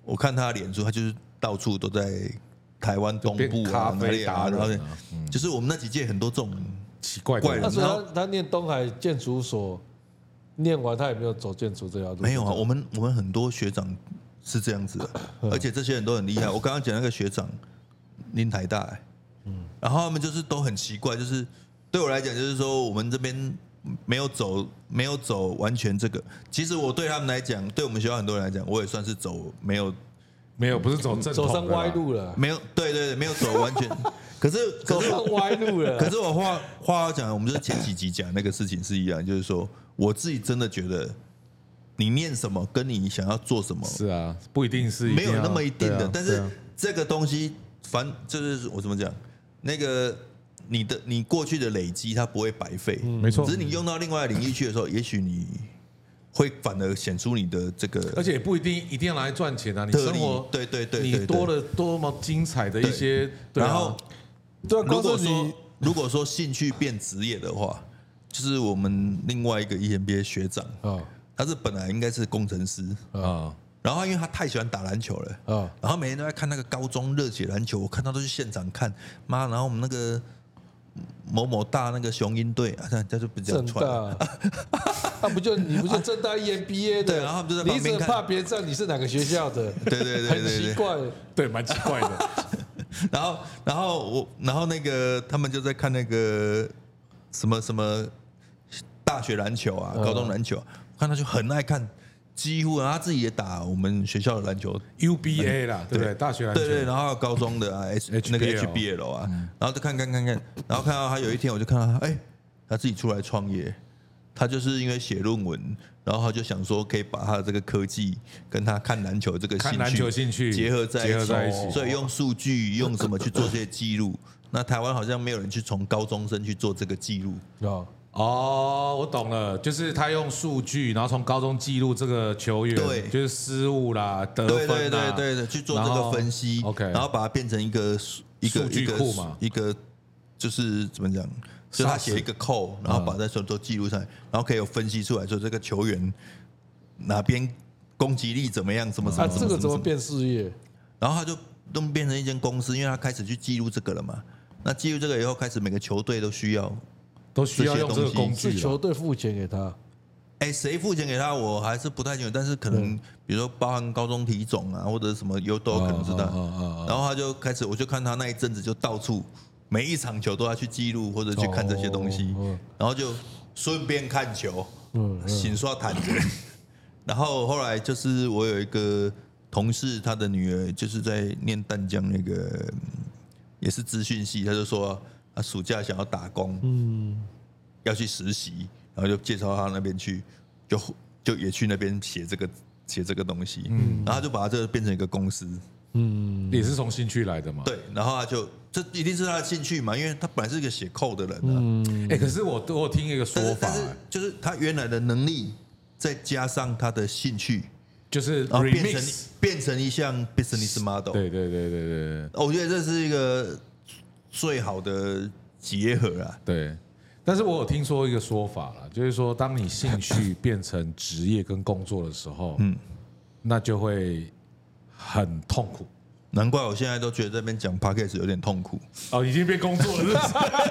我看他的脸书，他就是到处都在台湾东部咖啊哪里啊， 啡达然后人啊， 就是我们那几届很多这种奇怪的人怪人那所以他念东海建筑所，念完他也没有走建筑这条路。 没有啊，我们很多学长是这样子的，而且这些人都很厉害。我刚刚讲那个学长，念台大、然后他们就是都很奇怪，就是对我来讲，就是说我们这边没有走完全这个。其实我对他们来讲，对我们学校很多人来讲，我也算是走没有不是走正统的啦走上歪路了， 没有对，没有走完全。可是走上歪路了。 可是我话要讲，我们就是前几集讲那个事情是一样，就是说我自己真的觉得，你念什么跟你想要做什么是啊，不一定是一定要没有那么一定的， 对啊但是这个东西，就是我怎么讲，那个你过去的累积，它不会白费， 没错只是你用到另外的领域去的时候，也许你会反而显出你的这个而且也不一定要拿来赚钱啊，你特例生活， 对， 你多了多么精彩的一些，对啊然后对啊， 如果光是你如果说兴趣变职业的话，就是我们另外一个 EMBA 学长， 啊他是本来应该是工程师， 啊， 然后因为他太喜欢打篮球了。 啊然后每天都在看那个高中热血篮球，我看到都去现场看，妈，然后我们那个某某大那个雄鹰队啊，这就比较正传了， 大，你不就正大 EMBA 的？ 对然后他们就在你旁边看一直怕别人知道你是哪个学校的， 对很奇怪。 对，蛮奇怪的。 然后那个他们就在看那个什么大学篮球啊，高中篮球啊，我看他就很爱看，几乎他自己也打我们学校的篮球。 UBA 啦，对不对？大学篮球， 对对，然后还有高中的啊那个 HBL 啊，然后就看，然后看到他有一天我就看到他，他自己出来创业，他就是因为写论文，然后他就想说可以把他的这个科技跟他看篮球这个看篮球兴趣结合在一起所以用数据用什么去做这些记录？那台湾好像没有人去从高中生去做这个记录。 啊， 哦，我懂了，就是他用数据，然后从高中记录这个球员， 对就是失误啦、得分啦， 对，去做这个分析， OK 然后把它变成一个数据库嘛一个就是怎么讲？就是他写一个code，然后把这所都记录上来，然后可以有分析出来说这个球员哪边攻击力怎么样，什么什么， 这个怎么变事业？ 然后他就都变成一间公司，因为他开始去记录这个了嘛。那记录这个以后，开始每个球队都需要用这个工是具啦。 球队付钱给他， 谁付钱给他，我还是不太清楚，但是可能比如说包含高中体总啊，或者什么都有可能知道。然后他就开始，我就看他那一阵子就到处每一场球都要去记录或者去看这些东西，然后就顺便看球，洗刷谈着。然后后来就是我有一个同事，他的女儿就是在念淡江那个也是资讯系，他就说他暑假想要打工，要去实习，然后就介绍他那边去，就也去那边写这个东西，然后他就把这个变成一个公司， 也是从兴趣来的嘛。 对，然后这一定是他的兴趣嘛，因为他本来是一个写code的人啊， 可是我有听一个说法但是，就是他原来的能力再加上他的兴趣， 就是然后 remix， 变成一项 business model， 对， 我觉得这是一个最好的结合啊。 对。但是我有听说一个说法啦，就是说，当你兴趣变成职业跟工作的时候，那就会很痛苦。 难怪我现在都觉得这边讲 podcast 有点痛苦。 哦，已经变工作了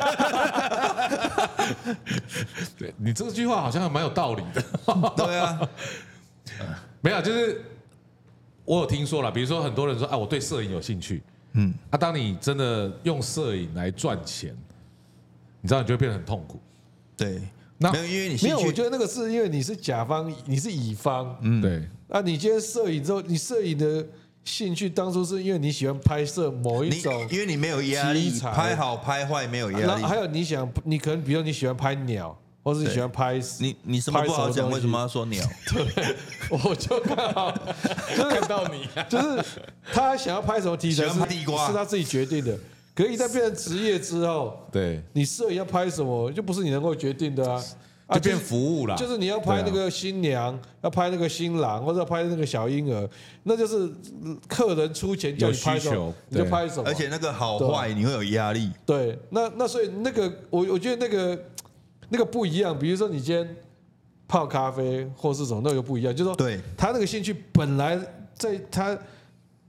是不是？对，你这句话好像还蛮有道理的。 对啊， 没有，就是我有听说了，比如说很多人说，我对摄影有兴趣，当你真的用摄影来赚钱，你知道你就会变得很痛苦。 对， 那没有，因为你没有， 兴趣我觉得那个是因为你是甲方，你是乙方， 对， 啊，你今天摄影之后，你摄影的兴趣当初是因为你喜欢拍摄某一种， 因为你没有压力， 题材拍好拍坏没有压力。 然后还有你可能比如你喜欢拍鸟，或是你喜欢拍你什么不好讲？ 拍什么东西为什么要说鸟？ 对，我就刚好就是看到你， 就是他想要拍什么题材喜欢拍地瓜是他自己决定的。可是一旦变成职业之后， 对， 你摄影要拍什么，就不是你能够决定的啊。 就变服务啦。 就是你要拍那个新娘，要拍那个新郎，或者要拍那个小婴儿，那就是客人出钱叫你拍什么，你就拍什么。 而且那个好坏你会有压力。 对，那所以那个我觉得那个不一样。比如说你今天泡咖啡或是什么，那个不一样，就是说， 对他那个兴趣本来在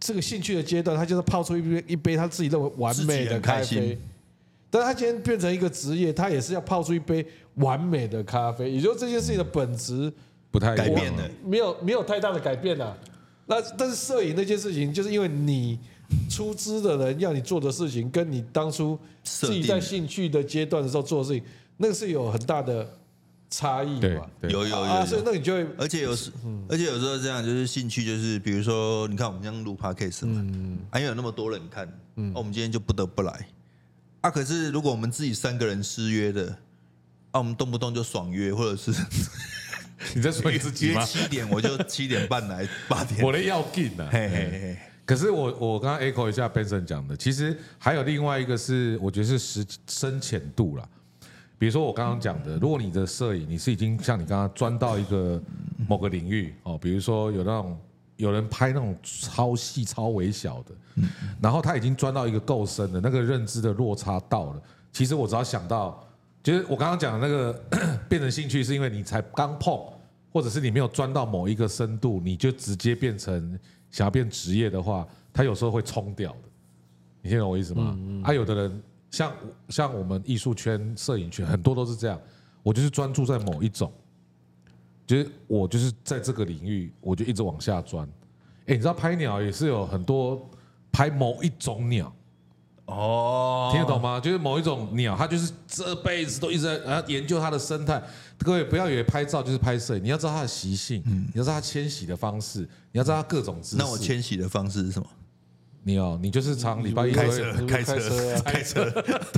这个兴趣的阶段，他就是泡出一杯他自己认为完美的咖自己很开啡。但是他今天变成一个职业，他也是要泡出一杯完美的咖啡，也就是这件事情的本质不太一样改变了， 没有太大的改变啦。但是摄影那件事情，就是因为你出资的人要你做的事情，跟你当初自己在兴趣的阶段的时候做的事情，那个是有很大的差异对嘛。 对， 有所以那你就会， 而且有时候这样，就是兴趣，就是比如说，你看我们这样录 podcast 嘛，因为有那么多人看，我们今天就不得不来啊。可是如果我们自己3个人失约的，啊，我们动不动就爽约，或者是你在说你自己约吗？ 7点，我就7点半来8点， 我的要紧啊！ 嘿嘿嘿， 可是我刚刚 echo 一下 Benson 讲的，其实还有另外一个是，我觉得是深浅度啦。比如说我刚刚讲的，如果你的摄影你是已经像你刚刚钻到一个某个领域哦，比如说有人拍那种超细超微小的，然后他已经钻到一个够深的那个认知的落差到了，其实我只要想到，就是我刚刚讲的那个变成兴趣，是因为你才刚碰，或者是你没有钻到某一个深度，你就直接变成想要变职业的话，他有时候会冲掉的。你听懂我意思吗？有的人像我们艺术圈、摄影圈，很多都是这样。我就是专注在某一种，就是我就是在这个领域，我就一直往下钻。你知道拍鸟也是有很多拍某一种鸟， 哦， 听得懂吗？就是某一种鸟，它就是这辈子都一直在研究它的生态。各位不要以为拍照就是拍摄影，你要知道它的习性，你要知道它迁徙的方式，你要知道它各种姿势。 那我迁徙的方式是什么？ 你就是常礼拜一开车。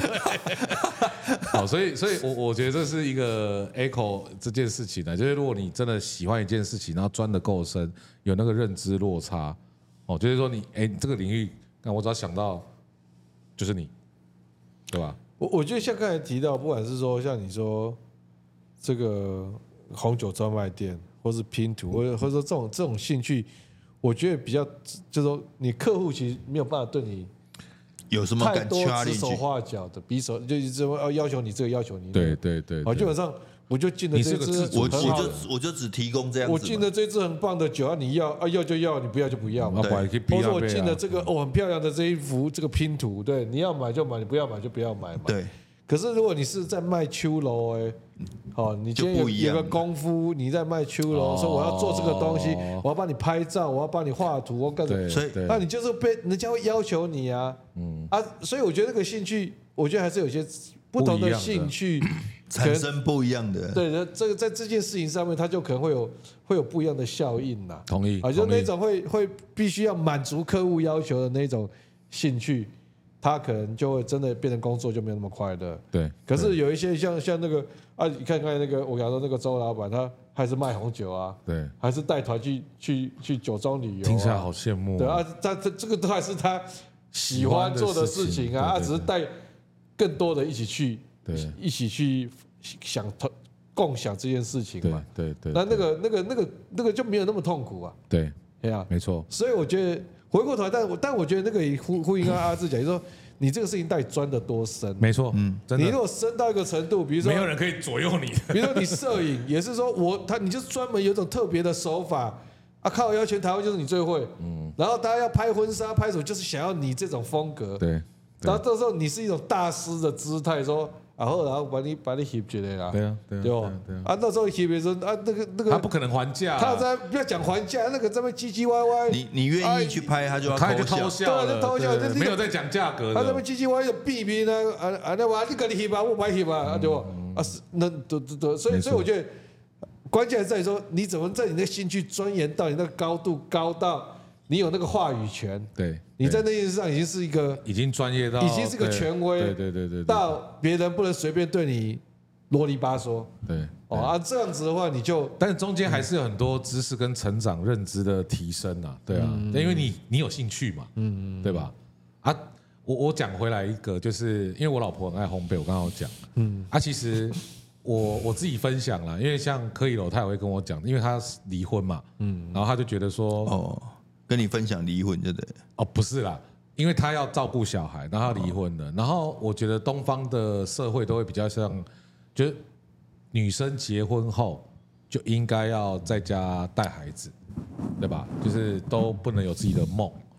好，所以我觉得这是一个 echo 这件事情呢，就是如果你真的喜欢一件事情，然后钻得够深，有那个认知落差，哦，就是说你这个领域，那我只要想到就是你，对吧？ 我觉得像刚才提到，不管是说像你说这个红酒专卖店，或是拼图，或者说这种兴趣，我觉得比较就是说你客户其实没有办法对你有什么敢太多掐进去？ 指手画脚的，比手就一直要求你这个要求你那对个， 对对， 基本上我就进了这支你是个自主我很好的， 我就只提供这样子嘛。 我进了这支很棒的酒，你要就要，你不要就不要嘛。 不然可以逼或者我他背啊。 进了这个很漂亮的这一幅这个拼图，对，你要买就买，你不要买就不要买嘛。 对， 可是如果你是在卖秋楼，你今天就不一样有个功夫，你在卖秋楼，说我要做这个东西，我要帮你拍照，我要帮你画图，我干什么？ 对， 所以对那你就是被人家会要求你啊，所以我觉得那个兴趣，我觉得还是有些不同的兴趣产生不一样的。 对，这个在这件事情上面，它就可能会有不一样的效应呐。 同意， 就那种会必须要满足客户要求的那种兴趣，他可能就会真的变成工作，就没有那么快乐。 对。 可是有一些像那个你看刚才那个我讲的那个周老板，他还是卖红酒啊， 对， 还是带团去酒庄旅游， 听起来好羡慕。 对啊，这个都还是他喜欢做的事情啊，他只是带更多的一起去，一起去共享这件事情嘛。 对。 那个就没有那么痛苦啊。 对， 啊， 没错。 所以我觉得回过头来，但我觉得那个也呼应阿志讲，就是说你这个事情到底钻得多深？ 没错，真的。 你如果深到一个程度，比如说没有人可以左右你。 比如说你摄影也是说你就是专门有一种特别的手法啊，靠腰全台湾就是你最会，然后大家要拍婚纱拍什么，就是想要你这种风格， 对。 然后这时候你是一种大师的姿态，说然后把你翕起来啦， 对啊， 那时候翕的时候那个他不可能还价， 他在不要讲还价，那个这边唧唧歪歪， 你愿意去拍，他就要偷笑， 对，就偷笑， 没有在讲价格的， 他这边唧唧歪歪的避免那话你跟你翕吧，我买翕吧，对吧？那所以我觉得关键在于说你怎么在你的兴趣钻研到你那个高度，高到你有那个话语权， 对， 你在那件事上已经是一个已经专业到， 已经是个权威， 对， 到别人不能随便对你啰里吧嗦， 对， 这样子的话你就， 但是中间还是有很多知识跟成长认知的提升啊，对啊，因为你有兴趣嘛，对吧？我讲回来一个，就是因为我老婆很爱烘焙，我刚刚有讲，其实我自己分享啦，因为像柯以柔他也会跟我讲，因为他离婚嘛，然后他就觉得说， 跟你分享离婚，对不对？ 不是啦，因为他要照顾小孩，然后他离婚了，然后我觉得东方的社会都会比较像，就是女生结婚后就应该要在家带孩子，对吧？就是都不能有自己的梦。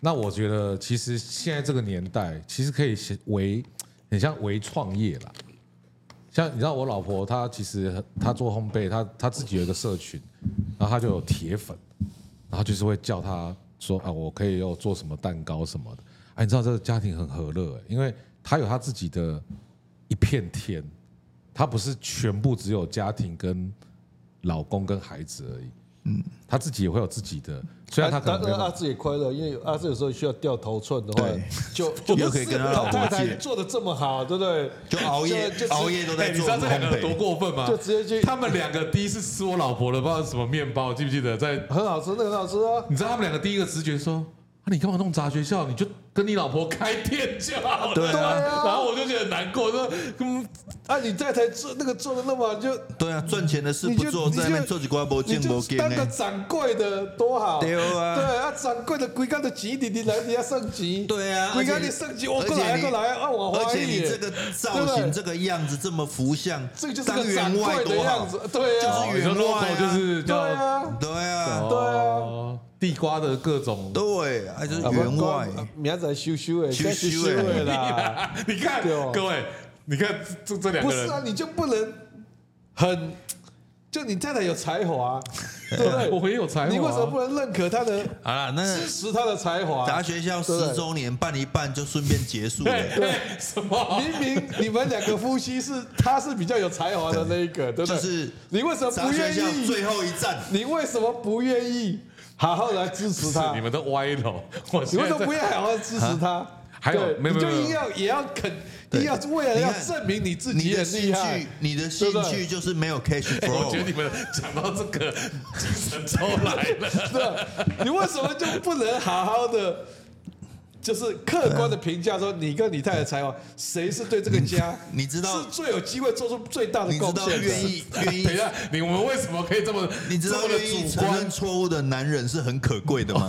那我觉得其实现在这个年代，其实可以很像微创业啦。像你知道我老婆她其实她做烘焙，她自己有一个社群，然后她就有铁粉，然后就是会叫她说啊，我可以有做什么蛋糕什么的。啊，你知道这个家庭很和乐，因为她有她自己的一片天，她不是全部只有家庭跟老公跟孩子而已。她自己也会有自己的，虽然她可能没有阿志也快乐，因为阿志有时候需要掉头寸的话对， 就又可以跟他老婆太太借做的这么好，对不对？ 就熬夜就熬夜都在你知做道这两个人多烘焙， 过分吗？ 就直接去他们两个第一次吃我老婆的不知道什么面包，记不记得？ 很好吃，那个很好吃啊。 你知道他们两个第一个直觉说：啊，你干嘛弄杂学校？你就跟你老婆开店就好了。 对啊然后我就觉得很难过，说你太太做的那么好，就对啊，赚钱的事你就不做，在那边做几瓜无你就见无见当个呢。 掌柜的多好。 对啊对啊，掌柜的规家的钱你来你要剩钱。 对啊规家而且你剩钱，我过来过来啊，我而怀疑耶。 且你这个造型、这个样子这么福相， 这个就是当个掌员外柜的多好样子，对啊， 就是员外啊 ，logo 就是对叫啊， 对啊， 哦地瓜的各种。 对，啊就是员外。 明仔收收的， 收收的的啦。 你看对哦各位，你看这两个人， 不是啊，你就不能很，就你太太有才华，对不对？ 我很有才华啊你为什么不能认可她的， 好了，那支持她的才华？ 杂学校10周年办一办就顺便结束了。 对什么？ 明明你们两个夫妻他是比较有才华的那一个，对不对？ 就是你为什么杂不愿学校意？ 最后一站， 你为什么不愿意好好来支持他？ 你们都歪了。我你现在在为什么不愿意好好支持他？ 还有对你就没有没有硬要也要肯，硬要为了要证明你自己你的很厉害兴趣，，你的兴对不对趣就是没有 cash 我觉得 flow。 你们讲到这个精神都来了。 对，你为什么就不能好好的，就是客观的评价说你跟你太太的才华，谁是对这个家你知道是最有机会做出最大的你知道贡献的？ 愿意等一下，你们为什么可以这么你知道这么的愿意主观承认？错误的男人是很可贵的吗？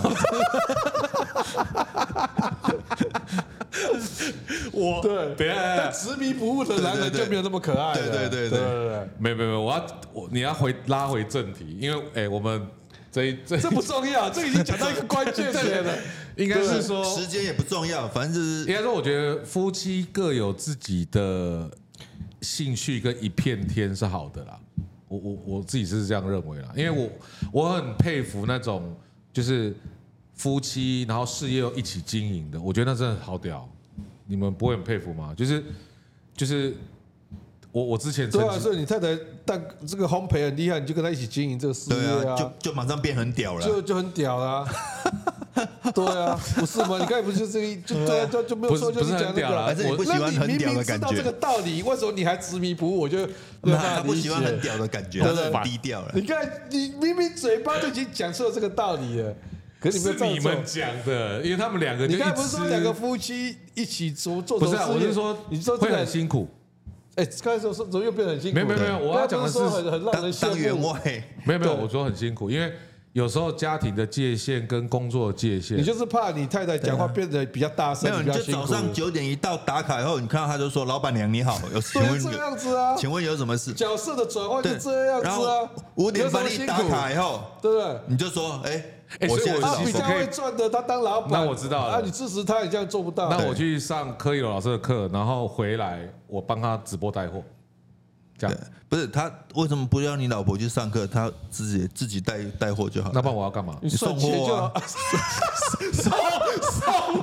我对， 等一下， 但执迷不悟的男人就没有那么可爱了。 对对对对对， 没有，你要拉回正题，因为我们这这不重要，这已经讲到一个关键点了。 应该是说， 时间也不重要，反正就是应该说，我觉得夫妻各有自己的兴趣跟一片天是好的啦。我自己是这样认为啦，因为我很佩服那种就是夫妻然后事业又一起经营的，我觉得那真的好屌。你们不会很佩服吗？就是我之前曾对啊， 经所以你太太这个烘焙很厉害，你就跟她一起经营这个事对业啊，就马上变很屌了。 就很屌啦。对啊，不是吗？你刚才不是这个，就对啊，就没有说就是讲那个啦。 还是你不喜欢很屌的感觉那你明明知道这个道理，为什么你还执迷不悟？我就没有办法他不理喜欢很解。 屌的感觉， 对他是很低调了。 你看，你明明嘴巴就已经讲出了这个道理了，可是你没有是照做你们讲的，因为他们两个就你刚才不一直是说两个夫妻一起做不是啊，我是说你说这会个很辛苦。 哎，刚才说怎么又变得很辛苦？ 没有，我要讲的是刚才不说很让人羡当员慕。 外， 没有， 对我说很辛苦，因为有时候家庭的界限跟工作的界限， 你就是怕你太太讲话变得比较大声， 没有，你就比较辛苦早上9点一到打卡以后，你看到他就说：“老板娘你好，请问对这样子啊， 请问有什么事角色的转换就对这样子然后啊。 5点半有什么一打卡以后， 对不对？ 你就说：“哎， 所以我我现在是老他比较板。 会赚的，他当老板， 那我知道了啊，你支持他，你这样做不到。 那我去上柯以柔老师的课，然后回来我帮他直播带货，这样。 不是他为什么不要你老婆去上课？他自己带货就好了。 那不然我要干嘛？ 你算送钱就货啊好。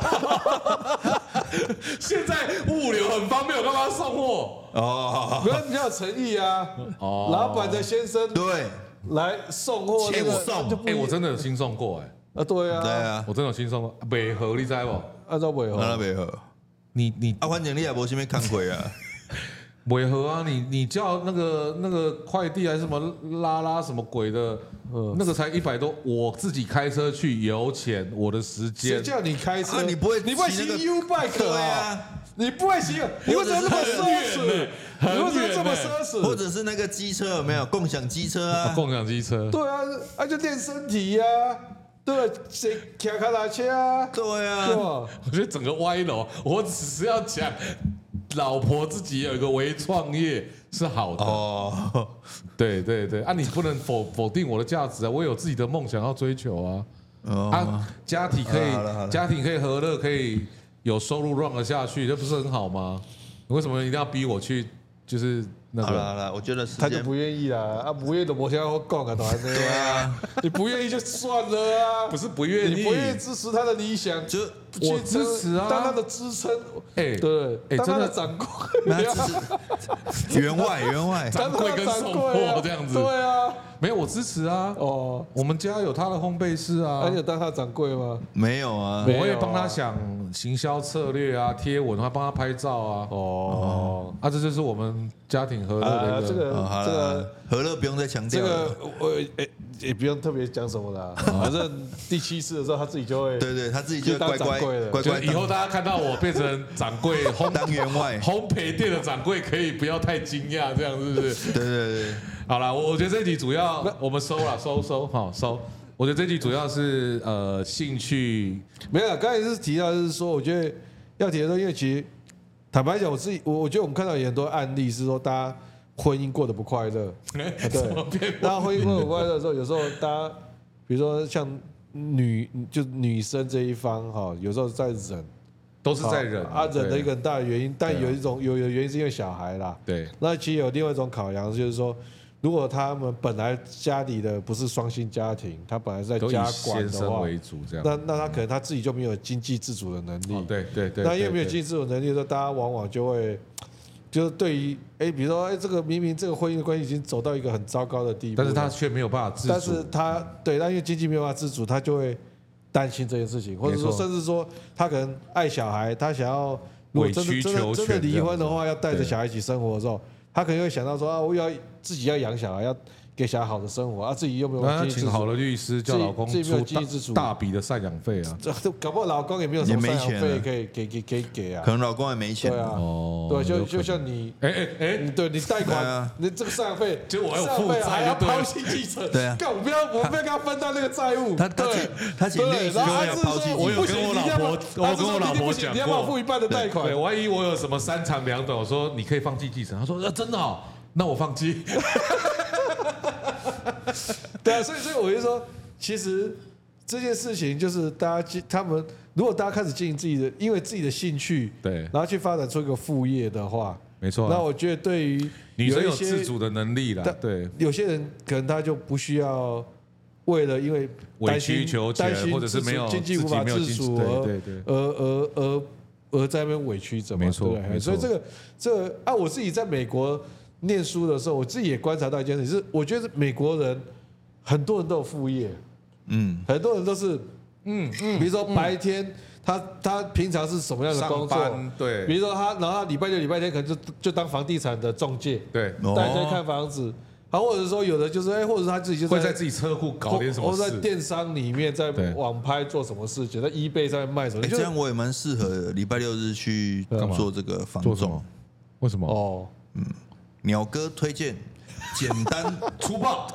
现在物流很方便，我干嘛要送货？ 哦， 不要比较有诚意啊。 哦老板的先生对来送货，那个欠送哎， 就不一样我真的有新送过哎， 啊，对啊， 对，啊， 我真的有新送过，北河你知不？ 按照尾那号， 没有。 你啊，反正你也无什么看亏啊。 北河啊，你叫那个快递还是什么拉什么鬼的，那个才100多，我自己开车去，油钱，我的时间， 谁叫你开车？ 啊你不会你不会骑骑那个 U bike 对啊啊？ 你不会骑，你为什么这么奢侈？ 很远你为什么这么很奢侈？ 或者是那个机车有没有共享机车啊？ 共享机车。 对啊，啊就练身体呀，对吧？谁骑卡拉车啊？ 对啊对，吧？ 我觉得整个歪楼，我只是要讲，老婆自己有一个微创业是好的。 哦， 对啊，你不能否定我的价值啊，我有自己的梦想要追求啊。 家庭可以家庭可以和乐，可以有收入 run 得下去，这不是很好吗？你为什么一定要逼我去？就是那个， 好了，我觉得他就不愿意啦，不愿意的我现在要讲啊，对啊，你不愿意就算了啊， 不是不愿意， 你不愿意支持他的理想，就我支持啊， 当他的支撑， 对， 当他的掌柜， 员外， 掌柜跟送货这样子， 对啊， 没有我支持啊，我们家有他的烘焙室啊， 而且当他掌柜吗？ 没有啊， 我会帮他想行销策略啊，贴文，还帮他拍照啊，这就是我们家庭和乐的一个， 这个和乐不用再强调， 这个我也不用特别讲什么啦，反正第7次的时候他自己就会， 对，他自己就乖乖以后大家看到我变成掌柜当员外烘焙店的掌柜，可以不要太惊讶，这样是不是？ 对， 好了，我觉得这集主要我们收了，收。我觉得这集主要是兴趣， 没有，刚才是提到就是说，我觉得要提的说，因为其实坦白讲，我觉得我们看到有很多案例是说，大家婚姻过得不快乐，对，大家婚姻过得不快乐的时候，有时候大家比如说像女生这一方哈，有时候在忍， 都是在忍忍的一个很大的原因，但有原因是因为小孩啦， 对， 那其实有另外一种考量就是说。如果他们本来家里的不是双薪家庭，他本来是在家管的话， 为主这样， 那他可能他自己就没有经济自主的能力。 对。 那因为没有经济自主能力的时候，大家往往就会，就是对于比如说这个明明这个婚姻的关系已经走到一个很糟糕的地步， 但是他却没有办法自主。 但是他因为经济没有办法自主，他就会担心这件事情，或者说甚至说他可能爱小孩，他想要如果真的离婚的话，要带着小孩一起生活的时候。他可能会想到说我要自己要养小孩，要给小孩好的生活，自己又没有经济自主， 请好的律师叫老公出大笔的赡养费啊， 搞不好老公也没有什么赡养费可以给啊， 可能老公也没钱， 对，就像你，对你贷款，你这个赡养费， 就我有负债， 还要抛弃继承， 对啊， 干我不要跟他分担那个债务， 他请律师要抛弃， 我有跟我老婆讲过， 你要帮我付一半的贷款， 万一我有什么3长2短，我说你可以放弃继承，他说真的哦。那我放弃。 对啊，所以我就说，其实这件事情就是他们如果大家开始经营自己的，因为自己的兴趣， 对， 然后去发展出一个副业的话， 没错。 那我觉得对于女生有自主的能力啦，对， 有些人可能他就不需要为了因为委曲求全，或者是没有经济无法自主而在那边委屈着嘛， 没错。 所以这个我自己在美国念书的时候，我自己也观察到一件事，是我觉得美国人很多人都有副业，很多人都是，比如说白天他平常是什么样的工作， 对， 比如说然后他礼拜六礼拜天可能就当房地产的中介， 对， 带人看房子，或者说有的就是或者他自己就会在自己车库搞点什么事， 或者在电商里面在网拍做什么事情，在 eBay 上面卖什么， 这样我也蛮适合礼拜六日去做这个房仲， 为什么？ 鸟哥推荐，简单粗暴，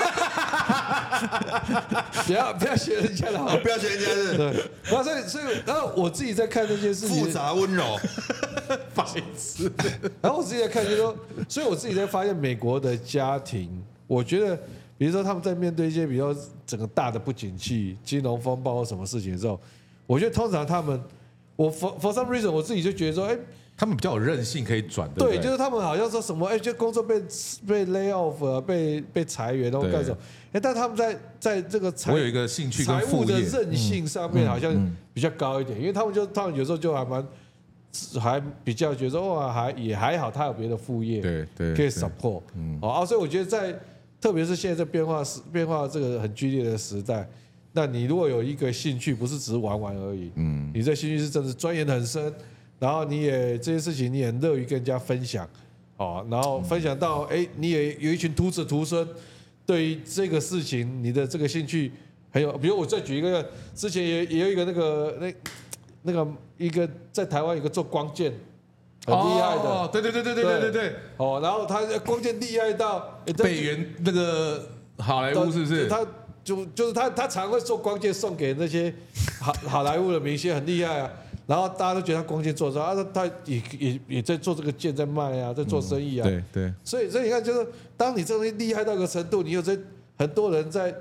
不要学人家的好， 不要学人家的。 对，然后我自己在看这件事情， 复杂温柔， 白痴。 然后我自己在看，就是说，所以我自己在发现美国的家庭，我觉得，比如说他们在面对一些比较整个大的不景气、金融风暴或什么事情的时候，我觉得通常他们，for some reason 我自己就觉得说， 他们比较有韧性可以转的， 对，就是他们好像说什么，就工作被 lay off 啊，被裁员，然后干什么？但他们在这个我有一个兴趣跟财务的韧性上面好像比较高一点，因为他们有时候就还比较觉得说哇，也还好，他有别的副业， 对， 可以 support，所以我觉得特别是现在这变化这个很剧烈的时代，那你如果有一个兴趣，不是只是玩玩而已，你这兴趣是真的钻研很深。然后这件事情你也很乐于跟人家分享，然后分享到你也有一群徒子徒孙，对于这个事情你的这个兴趣很有，比如我再举一个，之前也有一个那个一个在台湾有一个做光剑很厉害的， 对， 然后他光剑厉害到北原那个好莱坞是不是？ 他就是他常会做光剑送给那些好莱坞的明星，很厉害啊。然后大家都觉得他光剑做的，他也在做这个剑，在卖啊，在做生意啊。 对。 所以你看，就是当你这东西厉害到一个程度，你有很多人在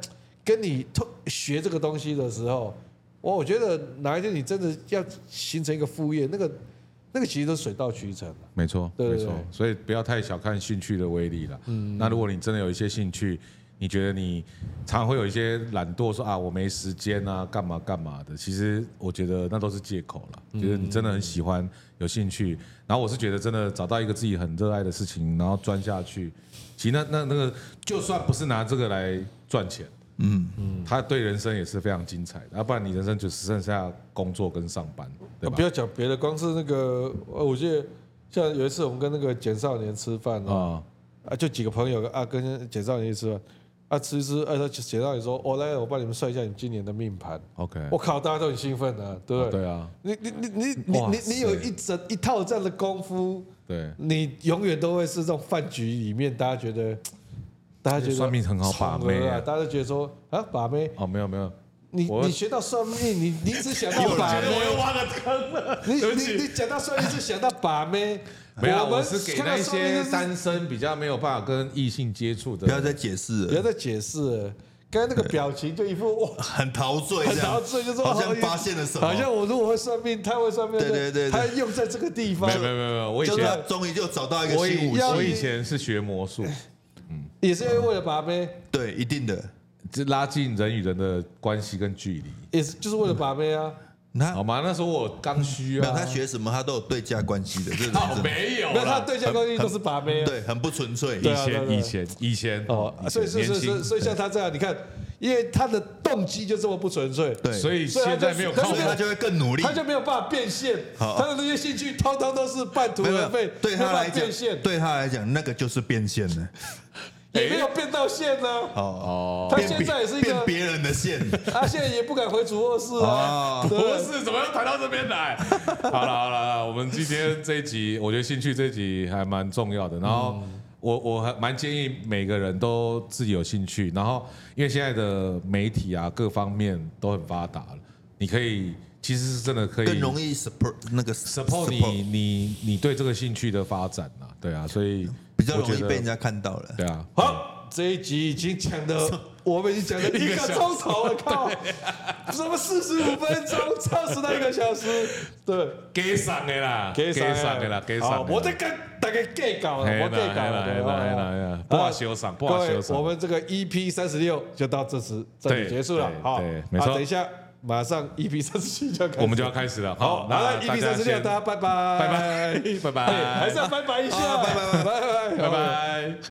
跟你学这个东西的时候，我觉得哪一天你真的要形成一个副业，那个其实都水到渠成了。 没错， 对没错，所以不要太小看兴趣的威力了。那如果你真的有一些兴趣，你觉得你常会有一些懒惰，说啊我没时间啊，干嘛干嘛的，其实我觉得那都是借口了。就是你真的很喜欢、有兴趣，然后我是觉得真的找到一个自己很热爱的事情，然后钻下去，其实那个就算不是拿这个来赚钱。他对人生也是非常精彩的，要不然你人生就只剩下工作跟上班，对吧？ 不要讲别的，光是那个，我记得像有一次我们跟那个简少年吃饭就几个朋友跟简少年一起吃饭吃一吃，他简少年说，来，我帮你们算一下你今年的命盘。 OK， 我靠，大家都很兴奋啊，对不对？ 对啊， 你有一套这样的功夫， 对， 你永远都会是这种饭局里面，大家觉得算命很好把妹啊，大家都觉得说把妹没有， 你学到算命，你只想到把妹， 我又挖个坑了。 你讲到算命是想到把妹， 没有，我是给那些单身比较没有办法跟异性接触的。 不要再解释了， 不要再解释了。刚才那个表情就一副哇， 很陶醉， 很陶醉，就说好像发现了什么， 好像我如果会算命，他会算命， 对， 他用在这个地方。 没有，我以前终于就找到一个新武器。 我以前是学魔术， 也是为了把妹， 对，一定的， 就拉近人与人的关系跟距离， 也是就是为了把妹啊。 好吗？那时候我刚需啊， 他学什么他都有对价关系的，这没有， 他对价关系都是把妹， 对，很不纯粹。 以前所以像他这样，你看，因为他的动机就这么不纯粹， 对，所以现在没有靠， 他就会更努力， 他就没有办法变现，他的那些兴趣通通都是半途而废， 对他来讲， 对他来讲那个就是变现了。 也没有变到线呢。他现在也是一个变别人的线， 他现在也不敢回主卧室啊。 不是，怎么又谈到这边来？好了，我们今天这一集，我觉得兴趣这一集还蛮重要的。然后我还蛮建议每个人都自己有兴趣，然后因为现在的媒体啊各方面都很发达了，你可以其实是真的可以更容易 support 你对这个兴趣的发展啊，对啊，所以。 比较容易被人家看到了， 对啊。 好，这一集已经讲的，我们已经讲了1个钟头了，靠，什么45分钟，超时到1个小时，对， 给上的啦，给上的啦。 好，我在跟大家计较了，我计较了， 不好修上，不好修上。 我们这个 EP 36就到这里结束了，好， 没错。 等一下。马上 EP 37就要开始， 我们就要开始了。 好，来 EP 36，大家拜拜， 拜拜， 还是要拜拜一下， 拜拜。